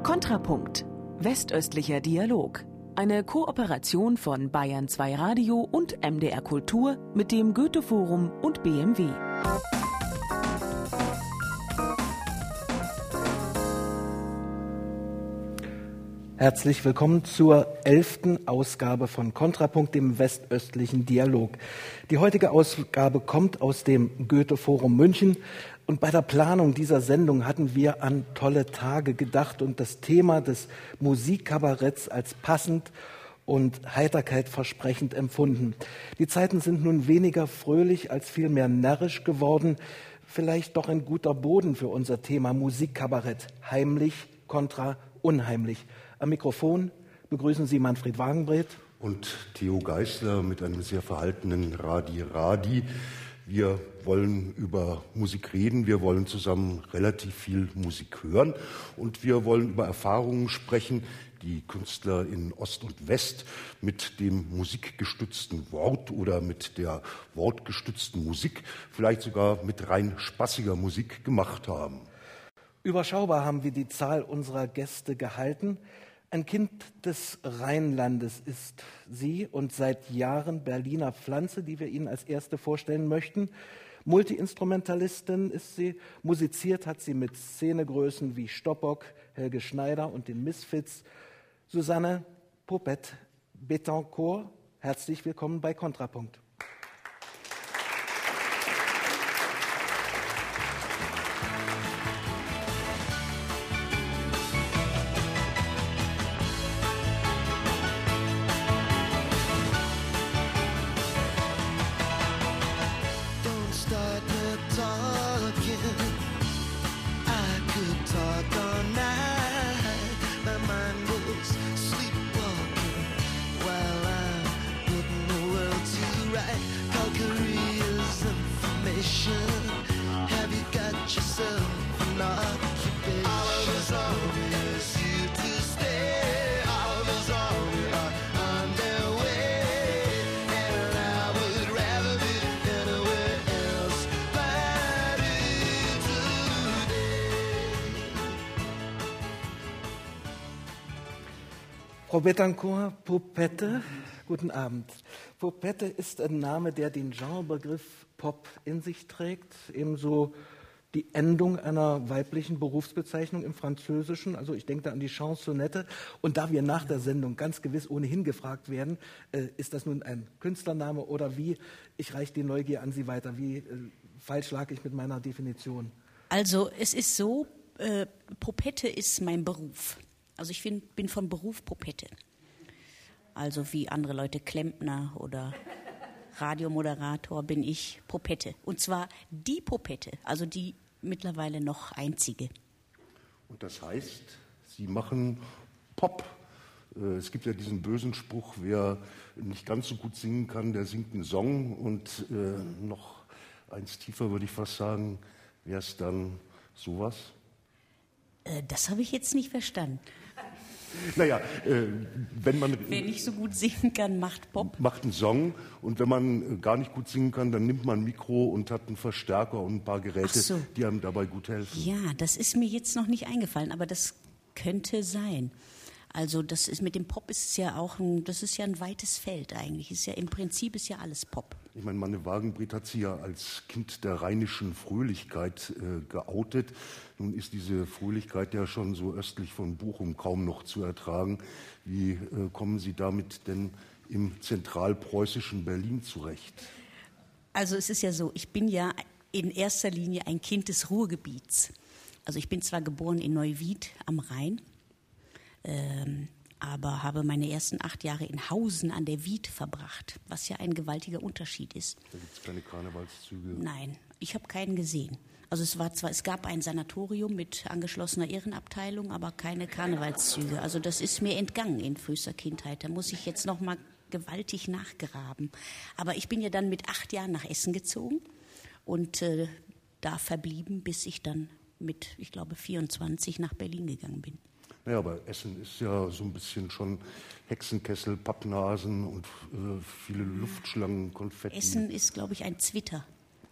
Kontrapunkt. Westöstlicher Dialog. Eine Kooperation von Bayern 2 Radio und MDR Kultur mit dem Goethe-Forum und BMW. Herzlich willkommen zur 11. Ausgabe von Kontrapunkt, dem westöstlichen Dialog. Die heutige Ausgabe kommt aus dem Goethe-Forum München. Und bei der Planung dieser Sendung hatten wir an tolle Tage gedacht und das Thema des Musikkabaretts als passend und Heiterkeit versprechend empfunden. Die Zeiten sind nun weniger fröhlich als vielmehr närrisch geworden. Vielleicht doch ein guter Boden für unser Thema Musikkabarett. Heimlich kontra unheimlich. Am Mikrofon begrüßen Sie Manfred Wagenbreth und Theo Geisler mit einem sehr verhaltenen Radi. Wir wollen über Musik reden, wir wollen zusammen relativ viel Musik hören und wir wollen über Erfahrungen sprechen, die Künstler in Ost und West mit dem musikgestützten Wort oder mit der wortgestützten Musik, vielleicht sogar mit rein spaßiger Musik gemacht haben. Überschaubar haben wir die Zahl unserer Gäste gehalten. Ein Kind des Rheinlandes ist sie und seit Jahren Berliner Pflanze, die wir Ihnen als erste vorstellen möchten. Multiinstrumentalistin ist sie, musiziert hat sie mit Szenegrößen wie Stoppock, Helge Schneider und den Misfits. Susanne Popet-Betancourt, herzlich willkommen bei Kontrapunkt. Frau Betancourt, Popette, guten Abend. Popette ist ein Name, der den Genrebegriff Pop in sich trägt, ebenso die Endung einer weiblichen Berufsbezeichnung im Französischen. Also ich denke da an die Chansonnette. Und da wir nach der Sendung ganz gewiss ohnehin gefragt werden, ist das nun ein Künstlername oder wie? Ich reiche die Neugier an Sie weiter. Wie falsch lag ich mit meiner Definition? Also es ist so, Popette ist mein Beruf. Also ich bin von Beruf Popette. Also wie andere Leute Klempner oder Radiomoderator bin ich Popette. Und zwar die Popette, also die mittlerweile noch einzige. Und das heißt, Sie machen Pop. Es gibt ja diesen bösen Spruch, wer nicht ganz so gut singen kann, der singt einen Song. Und noch eins tiefer würde ich fast sagen, wäre es dann sowas? Das habe ich jetzt nicht verstanden. Naja, wenn man... Wer nicht so gut singen kann, macht Pop. Macht einen Song und wenn man gar nicht gut singen kann, dann nimmt man ein Mikro und hat einen Verstärker und ein paar Geräte, die einem dabei gut helfen. Ja, das ist mir jetzt noch nicht eingefallen, aber das könnte sein. Also das ist mit dem Pop ist es ja auch das ist ja ein weites Feld eigentlich. Ist ja im Prinzip ist ja alles Pop. Ich meine, Manne Wagenbreth hat sie ja als Kind der rheinischen Fröhlichkeit geoutet. Nun ist diese Fröhlichkeit ja schon so östlich von Bochum kaum noch zu ertragen. Wie kommen Sie damit denn im zentralpreußischen Berlin zurecht? Also es ist ja so, ich bin ja in erster Linie ein Kind des Ruhrgebiets. Also ich bin zwar geboren in Neuwied am Rhein, aber habe meine ersten 8 Jahre in Hausen an der Wied verbracht, was ja ein gewaltiger Unterschied ist. Da gibt es keine Karnevalszüge? Nein, ich habe keinen gesehen. Also es gab ein Sanatorium mit angeschlossener Ehrenabteilung, aber keine Karnevalszüge. Also das ist mir entgangen in frühester Kindheit. Da muss ich jetzt noch mal gewaltig nachgraben. Aber ich bin ja dann mit 8 Jahren nach Essen gezogen und da verblieben, bis ich dann mit, ich glaube, 24 nach Berlin gegangen bin. Naja, aber Essen ist ja so ein bisschen schon Hexenkessel, Pappnasen und viele Luftschlangen, Konfetti. Essen ist, glaube ich, ein Zwitter.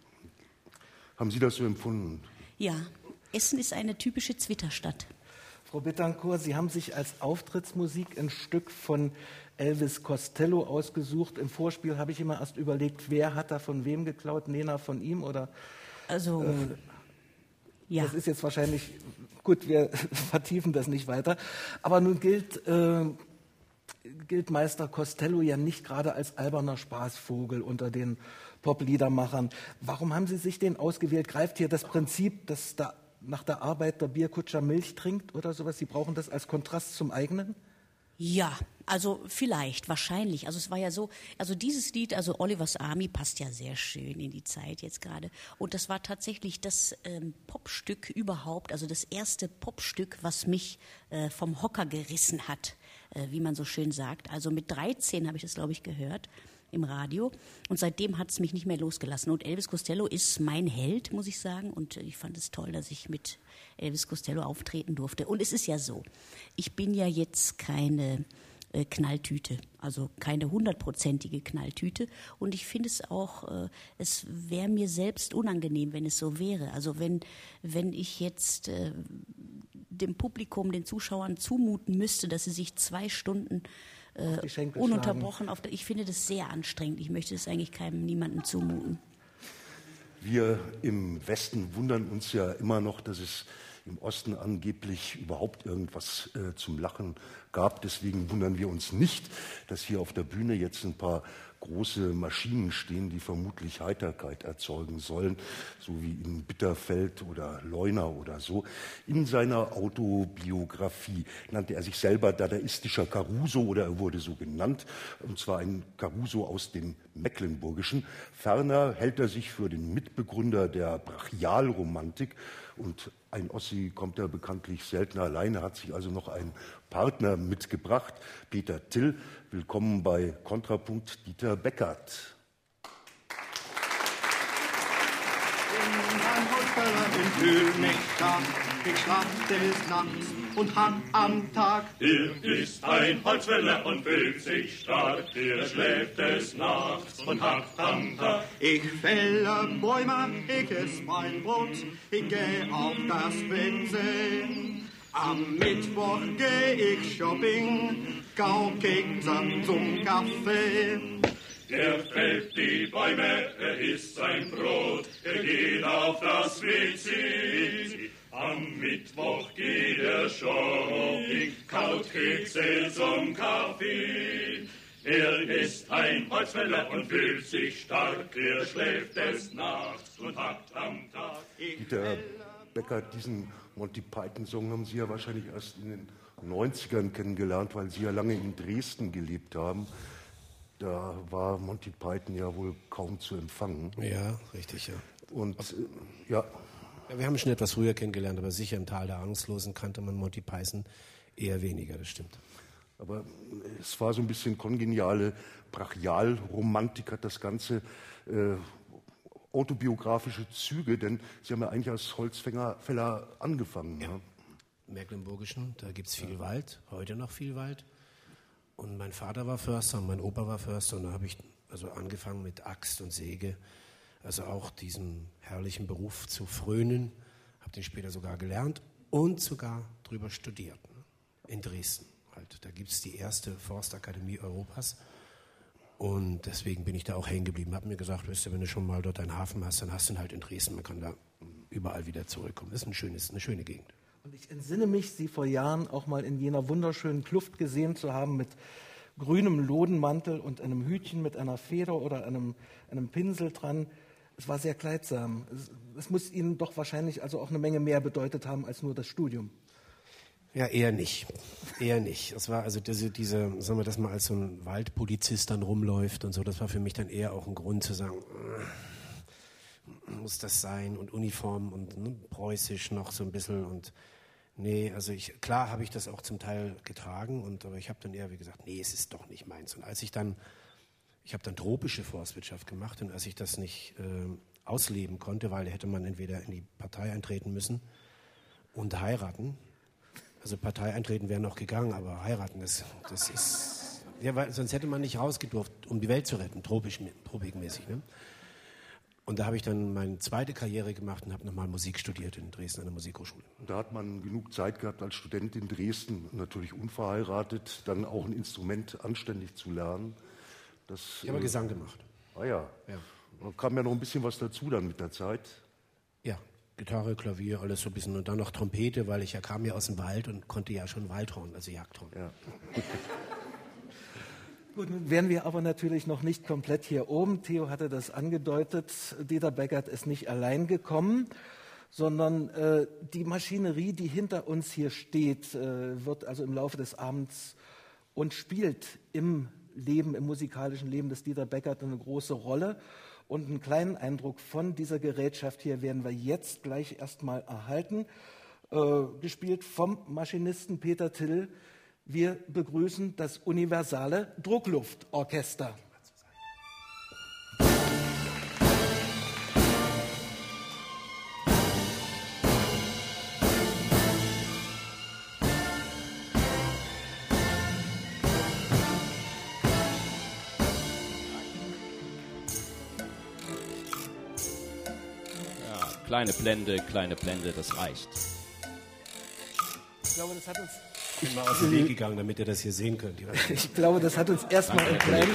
Haben Sie das so empfunden? Ja, Essen ist eine typische Zwitterstadt. Frau Betancourt, Sie haben sich als Auftrittsmusik ein Stück von Elvis Costello ausgesucht. Im Vorspiel habe ich immer erst überlegt, wer hat da von wem geklaut? Nena von ihm oder? Also, ja. Das ist jetzt wahrscheinlich, gut, wir vertiefen das nicht weiter. Aber nun gilt Meister Costello ja nicht gerade als alberner Spaßvogel unter den Popliedermachern. Warum haben Sie sich den ausgewählt? Greift hier das Prinzip, dass da nach der Arbeit der Bierkutscher Milch trinkt oder sowas? Sie brauchen das als Kontrast zum eigenen? Ja, also vielleicht, wahrscheinlich. Also es war ja so, also dieses Lied, also Oliver's Army, passt ja sehr schön in die Zeit jetzt gerade. Und das war tatsächlich das Popstück überhaupt, also das erste Popstück, was mich vom Hocker gerissen hat, wie man so schön sagt. Also mit 13 habe ich das, glaube ich, gehört im Radio. Und seitdem hat es mich nicht mehr losgelassen. Und Elvis Costello ist mein Held, muss ich sagen. Und ich fand es toll, dass ich mit Elvis Costello auftreten durfte. Und es ist ja so, ich bin ja jetzt keine Knalltüte, also keine 100%ige Knalltüte. Und ich finde es auch, es wäre mir selbst unangenehm, wenn es so wäre. Also wenn ich jetzt dem Publikum, den Zuschauern zumuten müsste, dass sie sich 2 Stunden ununterbrochen ich finde das sehr anstrengend. Ich möchte es eigentlich niemandem zumuten. Wir im Westen wundern uns ja immer noch, dass es im Osten angeblich überhaupt irgendwas zum Lachen gab. Deswegen wundern wir uns nicht, dass hier auf der Bühne jetzt ein paar große Maschinen stehen, die vermutlich Heiterkeit erzeugen sollen, so wie in Bitterfeld oder Leuna oder so. In seiner Autobiografie nannte er sich selber dadaistischer Caruso oder er wurde so genannt, und zwar ein Caruso aus dem Mecklenburgischen. Ferner hält er sich für den Mitbegründer der Brachialromantik und ein Ossi kommt ja bekanntlich selten alleine, hat sich also noch einen Partner mitgebracht, Peter Till. Willkommen bei Kontrapunkt, Dieter Beckert. Ein Holzfäller entführt mich stark, ich schlaf des Nachts und hat am Tag. Hier ist ein Holzfäller und fühlt sich stark, hier schläft des Nachts und hat am Tag. Ich fälle Bäume, ich ess mein Brot, ich geh auf das WC. Am Mittwoch geh ich shopping, kau Kekse zum Kaffee. Er fällt die Bäume, er isst sein Brot, er geht auf das WC. Am Mittwoch geht er shopping, kaut Kekse zum Kaffee. Er ist ein Holzfäller und fühlt sich stark, er schläft des Nachts und hackt am Tag. Dieter Beckert, diesen Monty Python-Song haben Sie ja wahrscheinlich erst in den 90ern kennengelernt, weil Sie ja lange in Dresden gelebt haben. Da war Monty Python ja wohl kaum zu empfangen. Ja, richtig, ja. Und ja. Wir haben ihn schon etwas früher kennengelernt, aber sicher im Tal der Angstlosen kannte man Monty Python eher weniger, das stimmt. Aber es war so ein bisschen kongeniale Brachialromantik, hat das Ganze autobiografische Züge, denn Sie haben ja eigentlich als Holzfäller angefangen. Ja. Im Mecklenburgischen, da gibt es viel Wald, heute noch viel Wald. Und mein Vater war Förster und mein Opa war Förster und da habe ich also angefangen mit Axt und Säge, also auch diesem herrlichen Beruf zu frönen, habe den später sogar gelernt und sogar drüber studiert, ne? In Dresden halt. Da gibt es die erste Forstakademie Europas und deswegen bin ich da auch hängen geblieben. Habe mir gesagt, weißt du, wenn du schon mal dort einen Hafen hast, dann hast du ihn halt in Dresden, man kann da überall wieder zurückkommen. Das ist eine schöne Gegend. Und ich entsinne mich, Sie vor Jahren auch mal in jener wunderschönen Kluft gesehen zu haben mit grünem Lodenmantel und einem Hütchen mit einer Feder oder einem Pinsel dran. Es war sehr kleidsam. Es muss Ihnen doch wahrscheinlich also auch eine Menge mehr bedeutet haben als nur das Studium. Ja, eher nicht. Eher nicht. Es war also diese, sagen wir das mal, als so ein Waldpolizist dann rumläuft und so, das war für mich dann eher auch ein Grund zu sagen, muss das sein und Uniform und ne, preußisch noch so ein bisschen und nee, also klar habe ich das auch zum Teil getragen aber ich habe dann eher wie gesagt, nee, es ist doch nicht meins. Und ich habe dann tropische Forstwirtschaft gemacht und als ich das nicht ausleben konnte, weil da hätte man entweder in die Partei eintreten müssen und heiraten. Also Partei eintreten wäre noch gegangen, aber heiraten, das ist, ja, weil sonst hätte man nicht rausgedurft, um die Welt zu retten, tropikmäßig, ne? Und da habe ich dann meine zweite Karriere gemacht und habe nochmal Musik studiert in Dresden an der Musikhochschule. Und da hat man genug Zeit gehabt, als Student in Dresden, natürlich unverheiratet, dann auch ein Instrument anständig zu lernen. Ich habe Gesang gemacht. Ah ja. Da kam ja noch ein bisschen was dazu dann mit der Zeit. Ja, Gitarre, Klavier, alles so ein bisschen. Und dann noch Trompete, weil ich kam ja aus dem Wald und konnte ja schon Waldhorn, also Jagdhorn. Ja. Gut, nun wären wir aber natürlich noch nicht komplett hier oben. Theo hatte das angedeutet. Dieter Beckert ist nicht allein gekommen, sondern die Maschinerie, die hinter uns hier steht, wird also im Laufe des Abends und spielt im musikalischen Leben des Dieter Beckert eine große Rolle. Und einen kleinen Eindruck von dieser Gerätschaft hier werden wir jetzt gleich erstmal erhalten, gespielt vom Maschinisten Peter Till. Wir begrüßen das Universale Druckluftorchester. Kleine Blende, das reicht. Ich glaube, das hat uns... Ich bin mal aus dem Weg gegangen, damit ihr das hier sehen könnt. Ich glaube, das hat uns erstmal ein klein...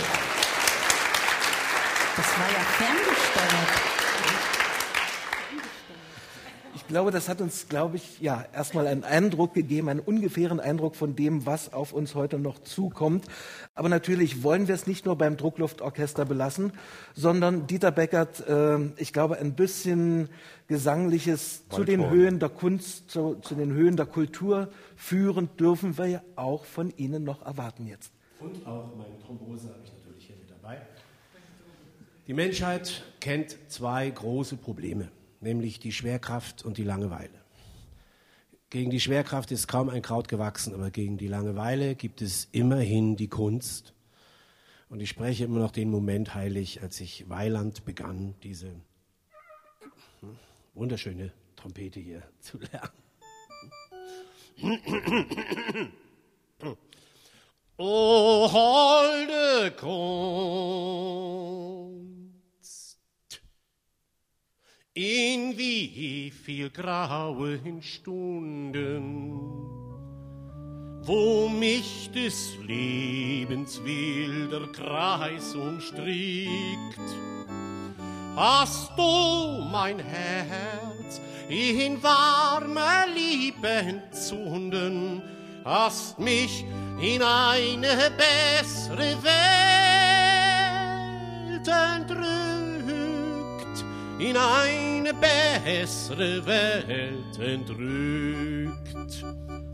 Das war ja ferngesteuert. Ich glaube, das hat uns, erstmal einen Eindruck gegeben, einen ungefähren Eindruck von dem, was auf uns heute noch zukommt. Aber natürlich wollen wir es nicht nur beim Druckluftorchester belassen, sondern Dieter Beckert, ich glaube, ein bisschen Gesangliches zu den Höhen der Kunst, zu den Höhen der Kultur führen dürfen wir ja auch von Ihnen noch erwarten jetzt. Und auch meine Thrombose habe ich natürlich hier mit dabei. Die Menschheit kennt zwei große Probleme, nämlich die Schwerkraft und die Langeweile. Gegen die Schwerkraft ist kaum ein Kraut gewachsen, aber gegen die Langeweile gibt es immerhin die Kunst. Und ich spreche immer noch den Moment heilig, als ich Weiland begann, diese wunderschöne Trompete hier zu lernen. O holde Kunst, in wie viel grauen Stunden, wo mich des Lebens wilder Kreis umstrickt, hast du mein Herz in warmer Liebe entzunden, hast mich in eine bessere Welt entrückt, in eine bessere Welt entrückt.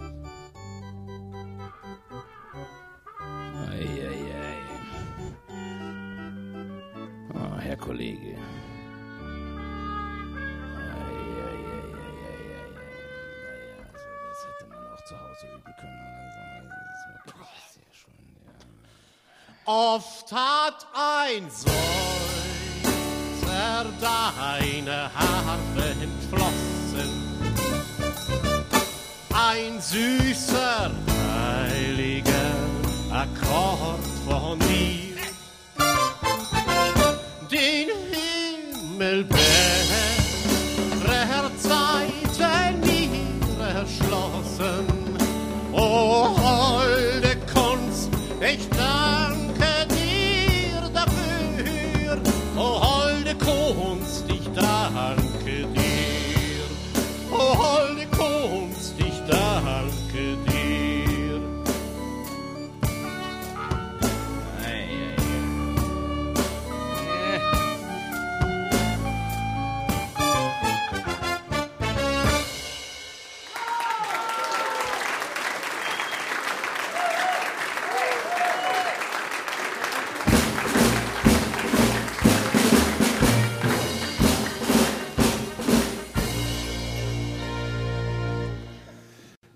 Oh, Herr Kollege. Das hätte man auch zu Hause üben können. Das ist wirklich sehr schön, ja. Oft hat ein Seufzer deine Harfe entflossen, ein süßer, heiliger Akkord von dir, den Himmel bärer Zeiten mir erschlossen. O holde Kunst, ich danke dir dafür. O holde Kunst, ich danke dir. O holde Kunst, ich danke dir.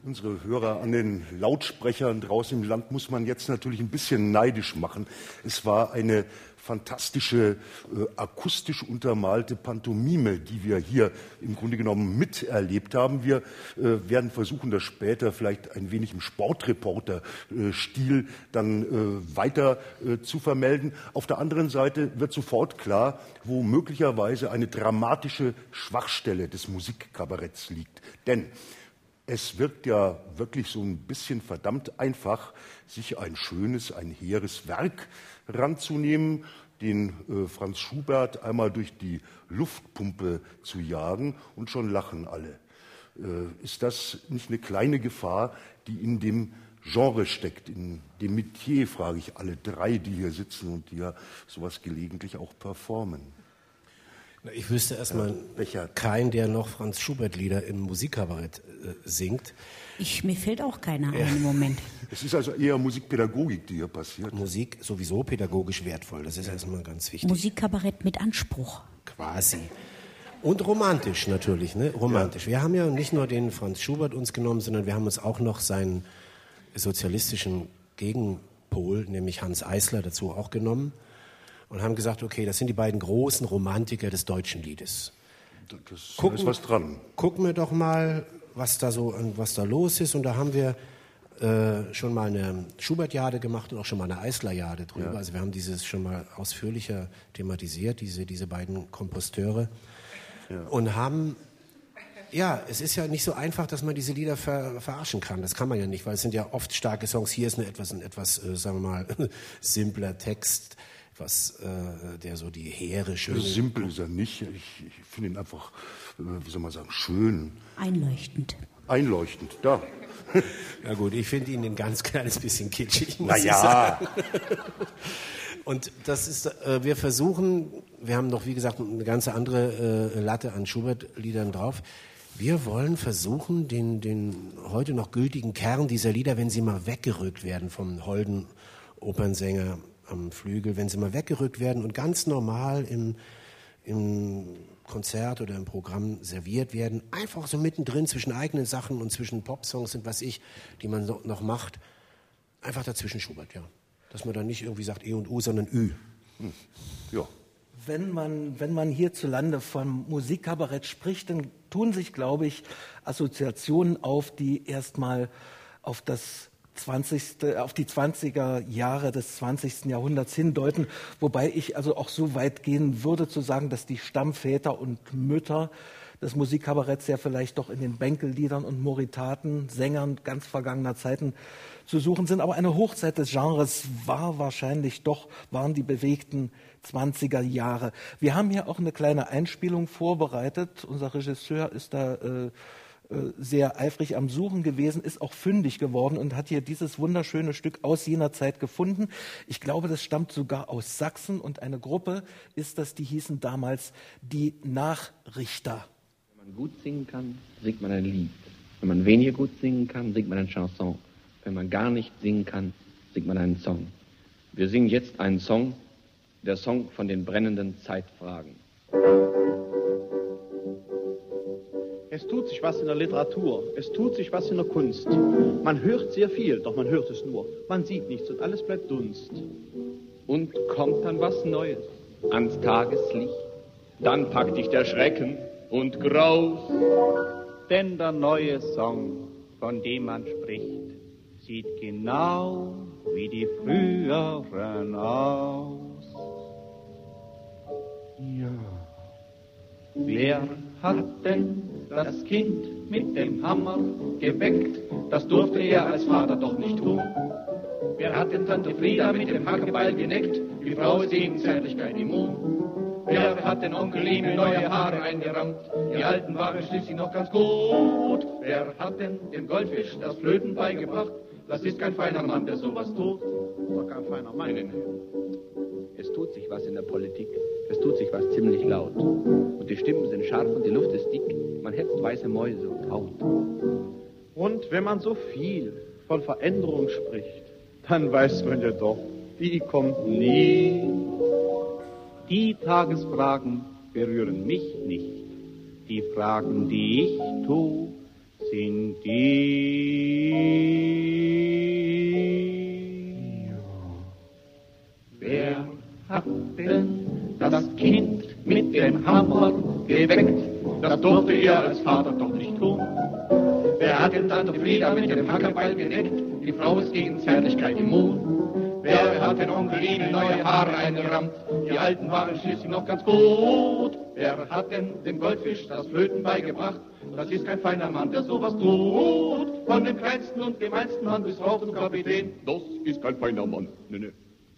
Unsere Hörer an den Lautsprechern draußen im Land muss man jetzt natürlich ein bisschen neidisch machen. Es war eine fantastische, akustisch untermalte Pantomime, die wir hier im Grunde genommen miterlebt haben. Wir werden versuchen, das später vielleicht ein wenig im Sportreporter-Stil dann weiter zu vermelden. Auf der anderen Seite wird sofort klar, wo möglicherweise eine dramatische Schwachstelle des Musikkabaretts liegt. Denn es wirkt ja wirklich so ein bisschen verdammt einfach, sich ein schönes, ein hehres Werk ranzunehmen, den Franz Schubert einmal durch die Luftpumpe zu jagen und schon lachen alle. Ist das nicht eine kleine Gefahr, die in dem Genre steckt, in dem Metier, frage ich alle drei, die hier sitzen und die ja sowas gelegentlich auch performen? Ich wüsste erstmal keinen, der noch Franz Schubert-Lieder im Musikkabarett singt. Mir fällt auch keiner ein im Moment. Es ist also eher Musikpädagogik, die hier passiert. Musik sowieso pädagogisch wertvoll, das ist erstmal ganz wichtig. Musikkabarett mit Anspruch. Quasi. Und romantisch natürlich, ne? Romantisch. Wir haben ja nicht nur den Franz Schubert uns genommen, sondern wir haben uns auch noch seinen sozialistischen Gegenpol, nämlich Hanns Eisler, dazu auch genommen. Und haben gesagt, okay, das sind die beiden großen Romantiker des deutschen Liedes. Da ist was dran. Gucken wir doch mal, was da los ist. Und da haben wir schon mal eine Schubert-Jade gemacht und auch schon mal eine Eisler-Jade drüber. Ja. Also wir haben dieses schon mal ausführlicher thematisiert, diese beiden Komposteure. Ja. Und haben, es ist ja nicht so einfach, dass man diese Lieder verarschen kann. Das kann man ja nicht, weil es sind ja oft starke Songs. Hier ist ein etwas sagen wir mal, simpler Text, der so die hehre, schöne... Simpel ist er nicht. Ich finde ihn einfach, wie soll man sagen, schön. Einleuchtend. Einleuchtend, da. Ja gut, ich finde ihn ein ganz kleines bisschen kitschig, muss ich sagen. Und das ist, wir haben noch, wie gesagt, eine ganz andere Latte an Schubert-Liedern drauf. Wir wollen versuchen, den heute noch gültigen Kern dieser Lieder, wenn sie mal weggerückt werden vom holden Opernsänger am Flügel, wenn sie mal weggerückt werden und ganz normal im Konzert oder im Programm serviert werden, einfach so mittendrin zwischen eigenen Sachen und zwischen Popsongs und was ich, die man noch macht, einfach dazwischen Schubert, ja. Dass man dann nicht irgendwie sagt E und U, sondern Ü. Ja. Wenn man hierzulande von Musikkabarett spricht, dann tun sich, glaube ich, Assoziationen auf, die erstmal auf die 20er Jahre des 20. Jahrhunderts hindeuten, wobei ich also auch so weit gehen würde, zu sagen, dass die Stammväter und Mütter des Musikkabaretts ja vielleicht doch in den Bänkelliedern und Moritaten, Sängern ganz vergangener Zeiten zu suchen sind. Aber eine Hochzeit des Genres waren die bewegten 20er Jahre. Wir haben hier auch eine kleine Einspielung vorbereitet. Unser Regisseur ist da sehr eifrig am Suchen gewesen, ist auch fündig geworden und hat hier dieses wunderschöne Stück aus jener Zeit gefunden. Ich glaube, das stammt sogar aus Sachsen und eine Gruppe ist das, die hießen damals die Nachrichter. Wenn man gut singen kann, singt man ein Lied. Wenn man weniger gut singen kann, singt man ein Chanson. Wenn man gar nicht singen kann, singt man einen Song. Wir singen jetzt einen Song, der Song von den brennenden Zeitfragen. Es tut sich was in der Literatur, es tut sich was in der Kunst. Man hört sehr viel, doch man hört es nur. Man sieht nichts und alles bleibt Dunst. Und kommt dann was Neues ans Tageslicht, dann packt dich der Schrecken und Graus. Denn der neue Song, von dem man spricht, sieht genau wie die früheren aus. Ja. Wer hat denn das Kind mit dem Hammer geweckt? Das durfte er als Vater doch nicht tun. Wer hat denn Tante Frieda mit dem Hackebeil geneckt? Die Frau ist gegen Zärtlichkeit immun. Wer hat den Onkel Emil neue Haare eingerammt? Die alten waren schließlich noch ganz gut. Wer hat denn dem Goldfisch das Flöten beigebracht? Das ist kein feiner Mann, der sowas tut. Doch kein feiner Mann. Nee. Es tut sich was in der Politik. Es tut sich was ziemlich laut. Und die Stimmen sind scharf und die Luft ist dick. Man hetzt weiße Mäuse und Haut. Und wenn man so viel von Veränderung spricht, dann weiß man ja doch, die kommt nie. Die Tagesfragen berühren mich nicht. Die Fragen, die ich tue, sind die. dem Hammer geweckt, das durfte er als Vater doch nicht tun. Wer hat denn Tante Frieda mit dem Hackerbeil geneckt? Die Frau ist gegen Zärtlichkeit immun. Wer hat den Onkel Emil neue Haare eingerammt? Die alten waren schließlich noch ganz gut. Wer hat denn dem Goldfisch das Flöten beigebracht? Das ist kein feiner Mann, der sowas tut. Von dem kleinsten und gemeinsten Mann bis rauf zum Kapitän, das ist kein feiner Mann. Nee.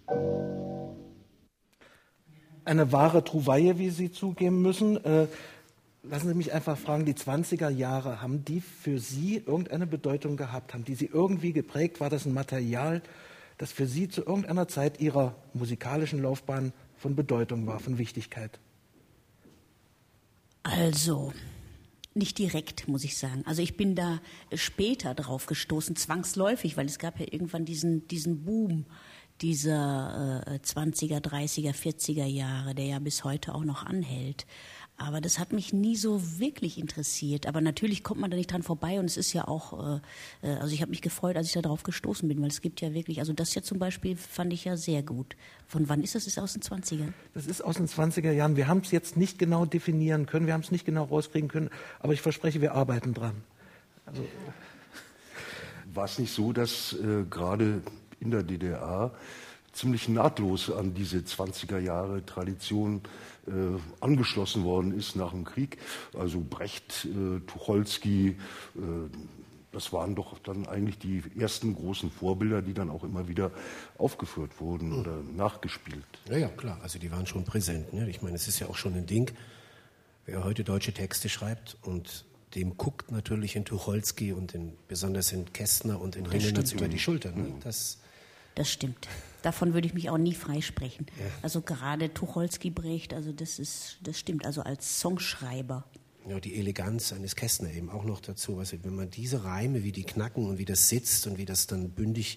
Eine wahre Trouvaille, wie Sie zugeben müssen. Lassen Sie mich einfach fragen, die 20er Jahre, haben die für Sie irgendeine Bedeutung gehabt? Haben die Sie irgendwie geprägt? War das ein Material, das für Sie zu irgendeiner Zeit Ihrer musikalischen Laufbahn von Bedeutung war, von Wichtigkeit? Also, nicht direkt, muss ich sagen. Also ich bin da später drauf gestoßen, zwangsläufig, weil es gab ja irgendwann diesen Boom dieser 20er, 30er, 40er Jahre, der ja bis heute auch noch anhält. Aber das hat mich nie so wirklich interessiert. Aber natürlich kommt man da nicht dran vorbei und es ist ja auch, also ich habe mich gefreut, als ich da drauf gestoßen bin, weil es gibt ja wirklich, also das hier zum Beispiel fand ich ja sehr gut. Von wann ist das? Ist aus den 20ern? Das ist aus den 20er Jahren. Wir haben es jetzt nicht genau definieren können, wir haben es nicht genau rauskriegen können, aber ich verspreche, wir arbeiten dran. Also war es nicht so, dass gerade in der DDR ziemlich nahtlos an diese 20er Jahre Tradition angeschlossen worden ist nach dem Krieg? Also Brecht, Tucholsky, das waren doch dann eigentlich die ersten großen Vorbilder, die dann auch immer wieder aufgeführt wurden oder nachgespielt. Ja, klar, also die waren schon präsent. Ne? Ich meine, es ist ja auch schon ein Ding, wer heute deutsche Texte schreibt und dem guckt natürlich in Tucholsky und besonders in Kästner und in Ringelnatz über die Schulter. Ne? Das stimmt. Davon würde ich mich auch nie freisprechen. Ja. Also gerade Tucholsky, Brecht, also das stimmt. Also als Songschreiber. Ja, die Eleganz eines Kästner eben auch noch dazu. Also wenn man diese Reime, wie die knacken und wie das sitzt und wie das dann bündig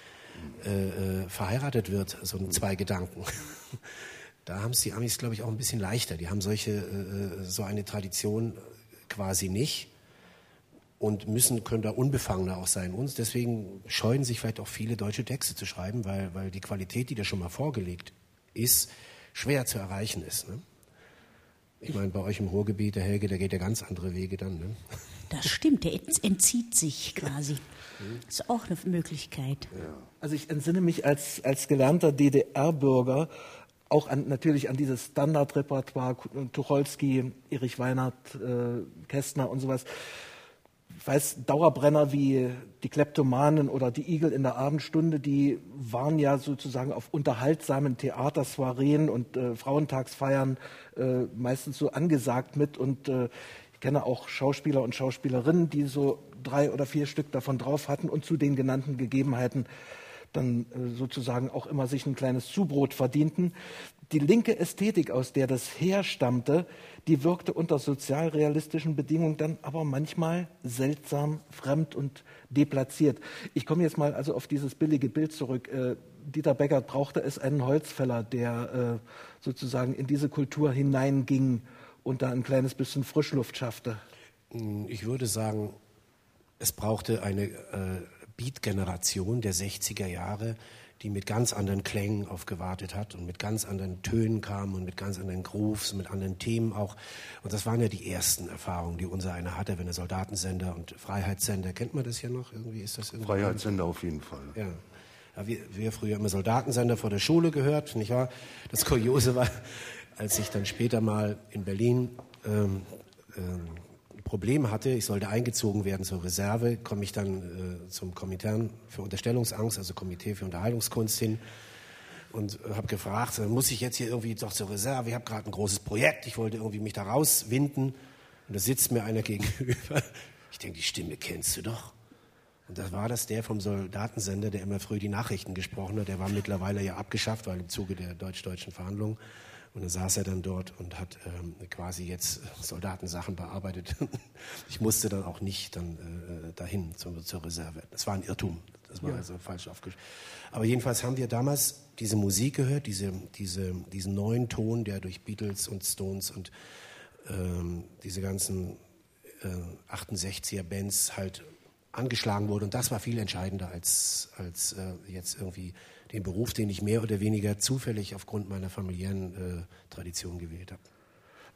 verheiratet wird, so in zwei Gedanken. Da haben es die Amis, glaube ich, auch ein bisschen leichter. Die haben so eine Tradition quasi nicht. Und können da unbefangener auch sein. Und deswegen scheuen sich vielleicht auch viele deutsche Texte zu schreiben, weil die Qualität, die da schon mal vorgelegt ist, schwer zu erreichen ist. Ne? Ich meine, bei euch im Ruhrgebiet, der Helge, der geht ja ganz andere Wege dann. Ne? Das stimmt, der entzieht sich quasi. Das ist auch eine Möglichkeit. Ja. Also ich entsinne mich als gelernter DDR-Bürger auch natürlich an dieses Standardrepertoire, Tucholsky, Erich Weinert, Kästner und sowas. Ich weiß, Dauerbrenner wie die Kleptomanen oder die Igel in der Abendstunde, die waren ja sozusagen auf unterhaltsamen Theatersoireen und Frauentagsfeiern meistens so angesagt mit. Und ich kenne auch Schauspieler und Schauspielerinnen, die so 3 oder 4 Stück davon drauf hatten und zu den genannten Gegebenheiten dann sozusagen auch immer sich ein kleines Zubrot verdienten. Die linke Ästhetik, aus der das herstammte, die wirkte unter sozialrealistischen Bedingungen dann aber manchmal seltsam, fremd und deplatziert. Ich komme jetzt mal also auf dieses billige Bild zurück. Dieter Beckert brauchte es einen Holzfäller, der sozusagen in diese Kultur hineinging und da ein kleines bisschen Frischluft schaffte. Ich würde sagen, es brauchte eine Beat-Generation der 60er Jahre, die mit ganz anderen Klängen aufgewartet hat und mit ganz anderen Tönen kam und mit ganz anderen Grooves und mit anderen Themen auch. Und das waren ja die ersten Erfahrungen, die unser einer hatte, wenn der Soldatensender und Freiheitssender, kennt man das ja noch? Irgendwie ist das irgendwie Freiheitssender auf jeden Fall. Ja. Ja, wir früher immer Soldatensender vor der Schule gehört, nicht wahr? Das Kuriose war, als ich dann später mal in Berlin Problem hatte, ich sollte eingezogen werden zur Reserve, komme ich dann zum Komitee für Unterstellungsangst, also Komitee für Unterhaltungskunst hin und habe gefragt, muss ich jetzt hier irgendwie doch zur Reserve, ich habe gerade ein großes Projekt, ich wollte irgendwie mich da rauswinden und da sitzt mir einer gegenüber, ich denke, die Stimme kennst du doch. Und das war der vom Soldatensender, der immer früh die Nachrichten gesprochen hat, der war mittlerweile ja abgeschafft, weil im Zuge der deutsch-deutschen Verhandlungen. Und dann saß er dann dort und hat quasi jetzt Soldatensachen bearbeitet. Ich musste dann auch nicht dahin zur Reserve. Das war ein Irrtum. Das war also falsch aufgeschrieben. Aber jedenfalls haben wir damals diese Musik gehört, diesen neuen Ton, der durch Beatles und Stones und diese ganzen 68er Bands halt angeschlagen wurde. Und das war viel entscheidender als jetzt irgendwie den Beruf, den ich mehr oder weniger zufällig aufgrund meiner familiären Tradition gewählt habe.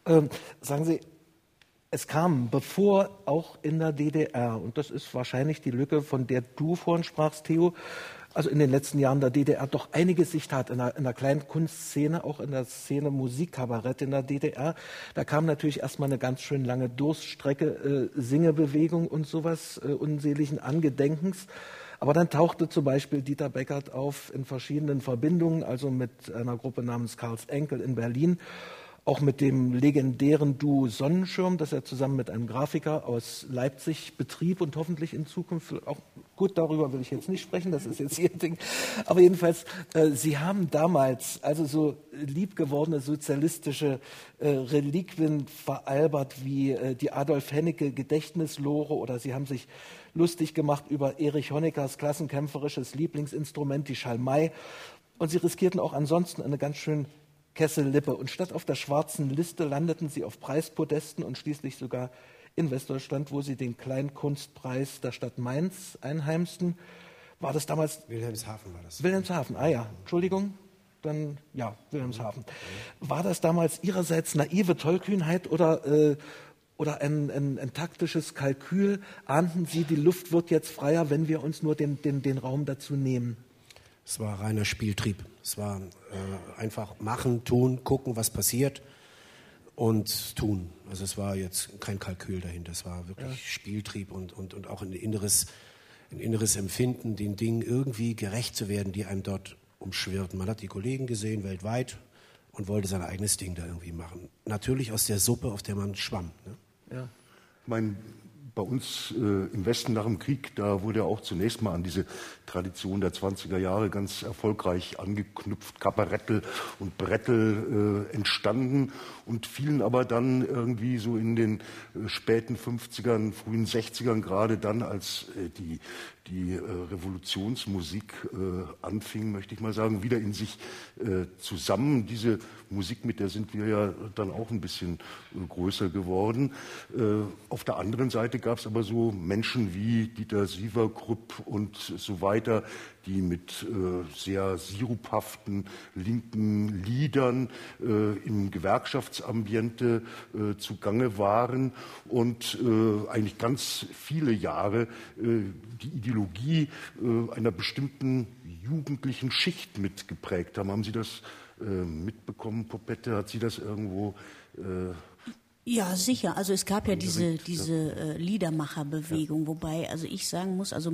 Sagen Sie, es kam, bevor auch in der DDR, und das ist wahrscheinlich die Lücke, von der du vorhin sprachst, Theo, also in den letzten Jahren der DDR doch einiges sich tat in der kleinen Kunstszene, auch in der Szene Musikkabarett in der DDR. Da kam natürlich erstmal eine ganz schön lange Durststrecke, Singebewegung und sowas, unseligen Angedenkens. Aber dann tauchte zum Beispiel Dieter Beckert auf in verschiedenen Verbindungen, also mit einer Gruppe namens Karls Enkel in Berlin, auch mit dem legendären Duo Sonnenschirm, das er zusammen mit einem Grafiker aus Leipzig betrieb und hoffentlich in Zukunft auch, gut, darüber will ich jetzt nicht sprechen, das ist jetzt Ihr Ding, aber jedenfalls, Sie haben damals also so liebgewordene sozialistische Reliquien veralbert wie die Adolf Hennecke Gedächtnislore, oder Sie haben sich lustig gemacht über Erich Honeckers klassenkämpferisches Lieblingsinstrument, die Schalmei, und Sie riskierten auch ansonsten eine ganz schön Kessellippe. Und statt auf der schwarzen Liste landeten Sie auf Preispodesten und schließlich sogar in Westdeutschland, wo Sie den Kleinkunstpreis der Stadt Mainz einheimsten. War das damals? Wilhelmshaven war das. Wilhelmshaven, ah ja, Entschuldigung. Dann, ja, Wilhelmshaven. War das damals Ihrerseits naive Tollkühnheit oder ein taktisches Kalkül? Ahnten Sie, die Luft wird jetzt freier, wenn wir uns nur den Raum dazu nehmen? Es war reiner Spieltrieb. Es war einfach machen, tun, gucken, was passiert und tun. Also es war jetzt kein Kalkül dahinter. Es war wirklich Spieltrieb und auch ein inneres Empfinden, den Dingen irgendwie gerecht zu werden, die einem dort umschwirrten. Man hat die Kollegen gesehen weltweit und wollte sein eigenes Ding da irgendwie machen. Natürlich aus der Suppe, auf der man schwamm. Ne? Ja. Ich meine, bei uns im Westen nach dem Krieg, da wurde auch zunächst mal an diese Tradition der 20er Jahre ganz erfolgreich angeknüpft. Kabarettel und Brettel entstanden und fielen aber dann irgendwie so in den späten 50ern, frühen 60ern, gerade dann, als die Revolutionsmusik anfing, möchte ich mal sagen, wieder in sich zusammen. Diese Musik, mit der sind wir ja dann auch ein bisschen größer geworden. Auf der anderen Seite gab es aber so Menschen wie Dieter Sieverkrupp und so weiter, die mit sehr siruphaften linken Liedern im Gewerkschaftsambiente zugange waren und eigentlich ganz viele Jahre die Ideologie einer bestimmten jugendlichen Schicht mitgeprägt haben. Haben Sie das mitbekommen, Popette? Hat Sie das irgendwo... Ja, sicher. Also es gab ja diese Liedermacherbewegung, wobei, also ich sagen muss, also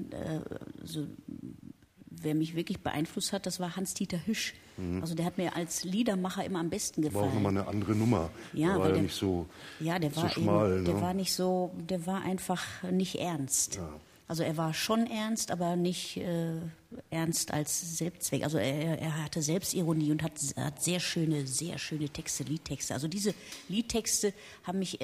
wer mich wirklich beeinflusst hat, das war Hans-Dieter Hüsch. Also der hat mir als Liedermacher immer am besten gefallen. War auch nochmal eine andere Nummer. Ja, der war ja nicht so, so schmal. Der war nicht so, der war einfach nicht ernst. Ja. Also er war schon ernst, aber nicht ernst als Selbstzweck. Also er hatte Selbstironie und hat sehr schöne Texte, Liedtexte. Also diese Liedtexte haben mich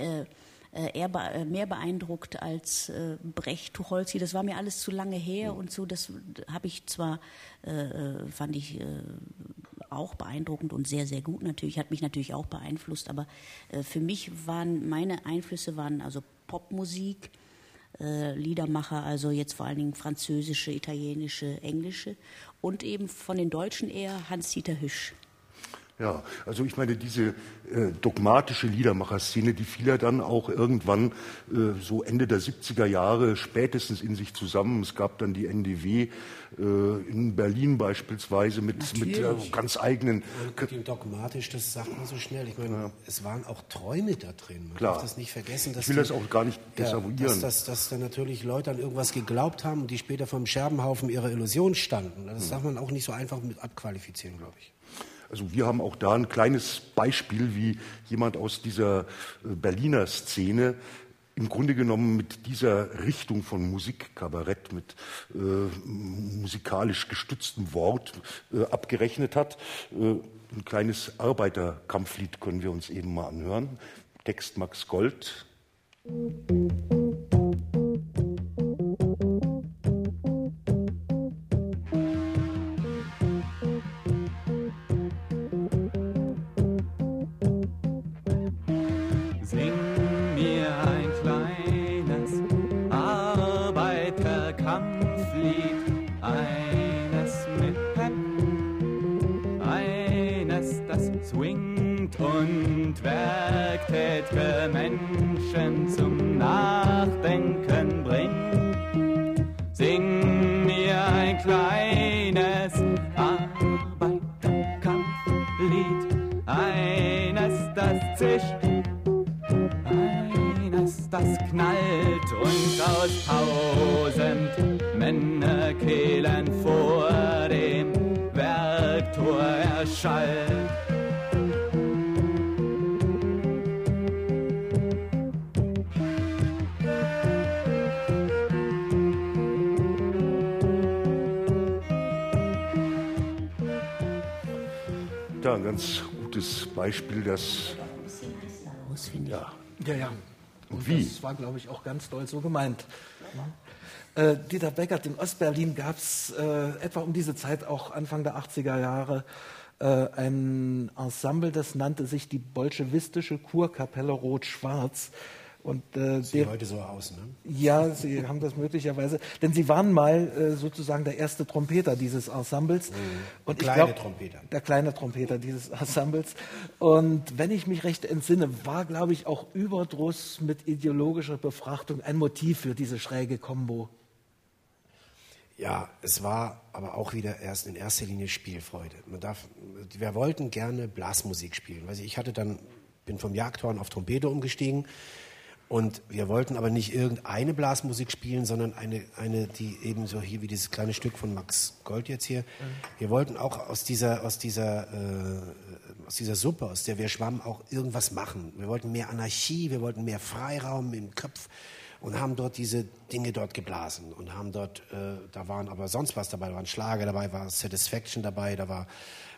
mehr beeindruckt als Brecht, Tucholsky. Das war mir alles zu lange her und so. Das habe ich zwar, fand ich auch beeindruckend und sehr, sehr gut natürlich. Hat mich natürlich auch beeinflusst. Aber für mich waren meine Einflüsse also Popmusik, Liedermacher, also jetzt vor allen Dingen französische, italienische, englische und eben von den Deutschen eher Hans-Dieter Hüsch. Ja, also ich meine, diese dogmatische Liedermacherszene, die fiel ja dann auch irgendwann so Ende der 70er Jahre spätestens in sich zusammen. Es gab dann die NDW in Berlin beispielsweise mit ganz eigenen... Dogmatisch, das sagt man so schnell. Ich meine, es waren auch Träume da drin. Man Klar. darf das nicht vergessen. Dass ich will das auch gar nicht desavouieren. Dass da natürlich Leute an irgendwas geglaubt haben und die später vom Scherbenhaufen ihrer Illusion standen. Das darf man auch nicht so einfach mit abqualifizieren, glaube ich. Also wir haben auch da ein kleines Beispiel, wie jemand aus dieser Berliner Szene im Grunde genommen mit dieser Richtung von Musikkabarett, mit musikalisch gestütztem Wort abgerechnet hat. Ein kleines Arbeiterkampflied können wir uns eben mal anhören. Text Max Gold. Und und werktätige Menschen zum Nachdenken bringt. Sing mir ein kleines Arbeiterkampflied, eines, das zischt, eines, das knallt und aus 1000 Männerkehlen vor dem Werktor erschallt. Ja, ein ganz gutes Beispiel, das... Ja. Und wie? Das war, glaube ich, auch ganz doll so gemeint. Dieter Beckert, in Ostberlin gab es etwa um diese Zeit, auch Anfang der 80er Jahre, ein Ensemble, das nannte sich die Bolschewistische Kurkapelle Rot-Schwarz. Und, sieht heute so aus, ne? Ja, Sie haben das möglicherweise, denn Sie waren mal sozusagen der erste Trompeter dieses Ensembles. Und der kleine Trompeter dieses Ensembles. Und wenn ich mich recht entsinne, war, glaube ich, auch Überdruss mit ideologischer Befrachtung ein Motiv für diese schräge Kombo. Ja, es war aber auch wieder erst in erster Linie Spielfreude. Wir wollten gerne Blasmusik spielen. Ich bin vom Jagdhorn auf Trompete umgestiegen. Und wir wollten aber nicht irgendeine Blasmusik spielen, sondern eine, die eben so hier wie dieses kleine Stück von Max Gold jetzt hier. Wir wollten auch aus dieser Suppe, aus der wir schwammen, auch irgendwas machen. Wir wollten mehr Anarchie, wir wollten mehr Freiraum im Kopf und haben dort diese Dinge dort geblasen und haben dort, da waren aber sonst was dabei, da waren Schlager dabei, war Satisfaction dabei, da war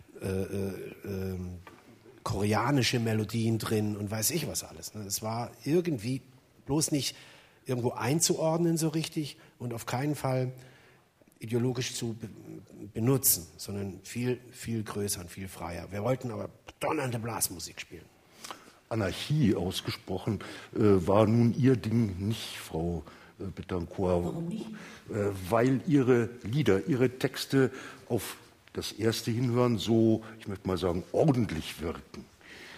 koreanische Melodien drin und weiß ich was alles. Es war irgendwie bloß nicht irgendwo einzuordnen so richtig und auf keinen Fall ideologisch zu benutzen, sondern viel, viel größer und viel freier. Wir wollten aber donnernde Blasmusik spielen. Anarchie ausgesprochen war nun Ihr Ding nicht, Frau Betancourt. Warum nicht? Weil Ihre Lieder, Ihre Texte auf das erste Hinhören so, ich möchte mal sagen, ordentlich wirken.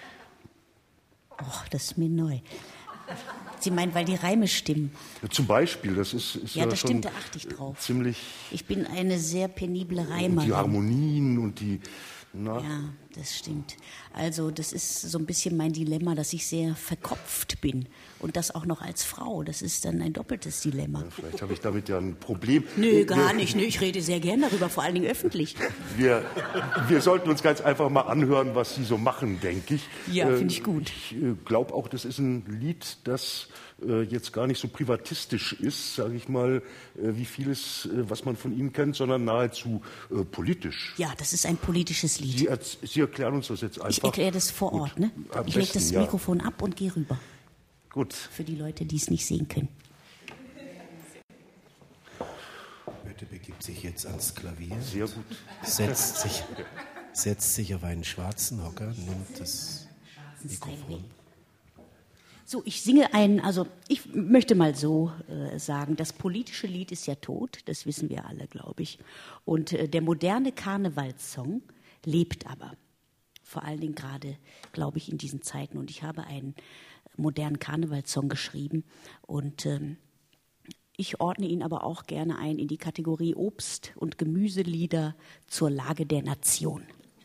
Och, das ist mir neu. Sie meinen, weil die Reime stimmen? Ja, zum Beispiel, das ist ja, das schon stimmt, da achte ich drauf. Ziemlich. Ich bin eine sehr penible Reimerin. Und die Harmonien und die. Ja, das stimmt. Also das ist so ein bisschen mein Dilemma, dass ich sehr verkopft bin. Und das auch noch als Frau. Das ist dann ein doppeltes Dilemma. Ja, vielleicht habe ich damit ja ein Problem. Nö, gar nicht. Nö, ich rede sehr gern darüber, vor allen Dingen öffentlich. Wir sollten uns ganz einfach mal anhören, was Sie so machen, denke ich. Ja, finde ich gut. Ich glaube auch, das ist ein Lied, das jetzt gar nicht so privatistisch ist, sage ich mal, wie vieles, was man von Ihnen kennt, sondern nahezu politisch. Ja, das ist ein politisches Lied. Sie erklären uns das jetzt einfach. Ich erkläre das vor Ort. Ne? Ich lege das Mikrofon ab und gehe rüber. Gut. Für die Leute, die es nicht sehen können. Goethe begibt sich jetzt ans Klavier. Sehr gut. Setzt sich auf einen schwarzen Hocker, nimmt das Mikrofon. So, ich möchte mal so sagen, das politische Lied ist ja tot, das wissen wir alle, glaube ich. Und der moderne Karnevalssong lebt aber. Vor allen Dingen gerade, glaube ich, in diesen Zeiten. Und ich habe einen modernen Karnevalssong geschrieben und ich ordne ihn aber auch gerne ein in die Kategorie Obst- und Gemüselieder zur Lage der Nation.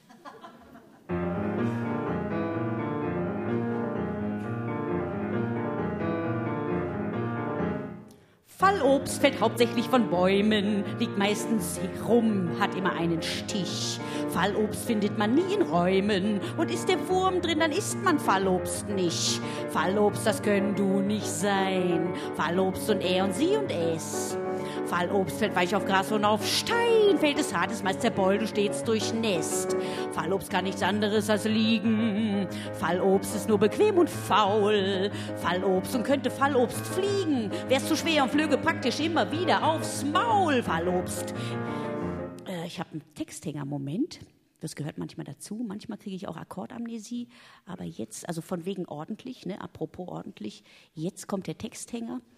Fallobst fällt hauptsächlich von Bäumen, liegt meistens rum, hat immer einen Stich. Fallobst findet man nie in Räumen und ist der Wurm drin, dann isst man Fallobst nicht. Fallobst, das können du nicht sein. Fallobst und und sie und es. Fallobst fällt weich auf Gras und auf Stein, fällt es hart, ist meist zerbeult und stets durchnässt. Fallobst kann nichts anderes als liegen. Fallobst ist nur bequem und faul. Fallobst und könnte Fallobst fliegen. Wär's zu schwer und flöge praktisch immer wieder aufs Maul. Fallobst. Ich habe einen Texthänger-Moment. Das gehört manchmal dazu. Manchmal kriege ich auch Akkordamnesie. Aber jetzt, also von wegen ordentlich, ne, apropos ordentlich, jetzt kommt der Texthänger.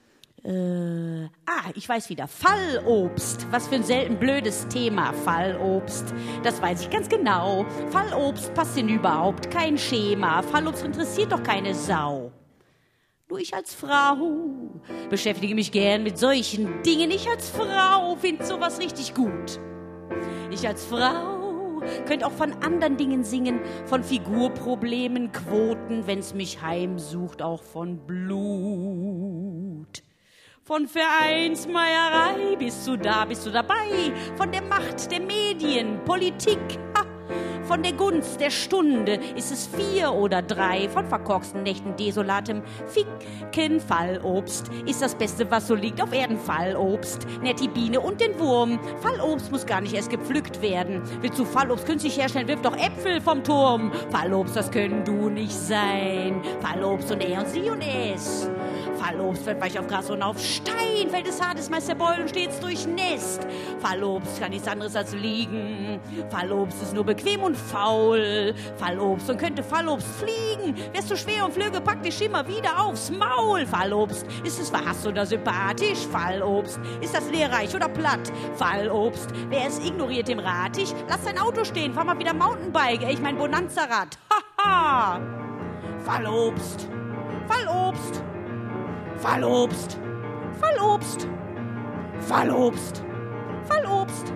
Ich weiß wieder. Fallobst. Was für ein selten blödes Thema. Fallobst. Das weiß ich ganz genau. Fallobst passt in überhaupt kein Schema. Fallobst interessiert doch keine Sau. Nur ich als Frau beschäftige mich gern mit solchen Dingen. Ich als Frau finde sowas richtig gut. Ich als Frau könnte auch von anderen Dingen singen. Von Figurproblemen, Quoten, wenn's mich heimsucht, auch von Blut. Von Vereinsmeierei bist du dabei. Von der Macht der Medien, Politik, von der Gunst der Stunde ist es 4 oder 3. Von verkorksten Nächten, desolatem Ficken. Fallobst ist das Beste, was so liegt auf Erden. Fallobst nährt die Biene und den Wurm. Fallobst muss gar nicht erst gepflückt werden. Willst du Fallobst künstlich herstellen, wirf doch Äpfel vom Turm. Fallobst, das können du nicht sein. Fallobst und er und sie und es. Fallobst wird weich auf Gras und auf Stein. Fällt es hart, ist meist der Beul und stets durchnässt. Fallobst kann nichts anderes als liegen. Fallobst ist nur bequem und faul. Fallobst und könnte Fallobst fliegen. Wärst du schwer und flöge praktisch immer wieder aufs Maul. Fallobst, ist es verhasst oder sympathisch? Fallobst, ist das lehrreich oder platt? Fallobst, wer es ignoriert, dem rat ich. Lass dein Auto stehen, fahr mal wieder Mountainbike. Ich mein Bonanza-Rad. Haha. Fallobst, Fallobst, Fallobst, Fallobst, Fallobst, Fallobst.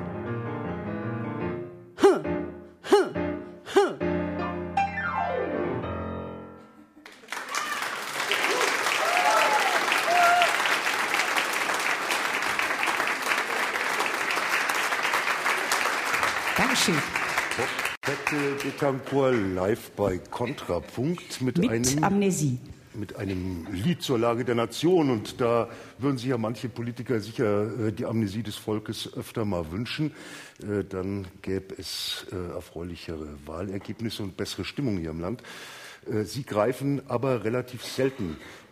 Dankeschön. Bette Betancourt live bei Kontrapunkt mit Amnesie. Mit einem Lied zur Lage der Nation. Und da würden sich ja manche Politiker sicher die Amnesie des Volkes öfter mal wünschen. Dann gäbe es erfreulichere Wahlergebnisse und bessere Stimmung hier im Land. Sie greifen aber relativ selten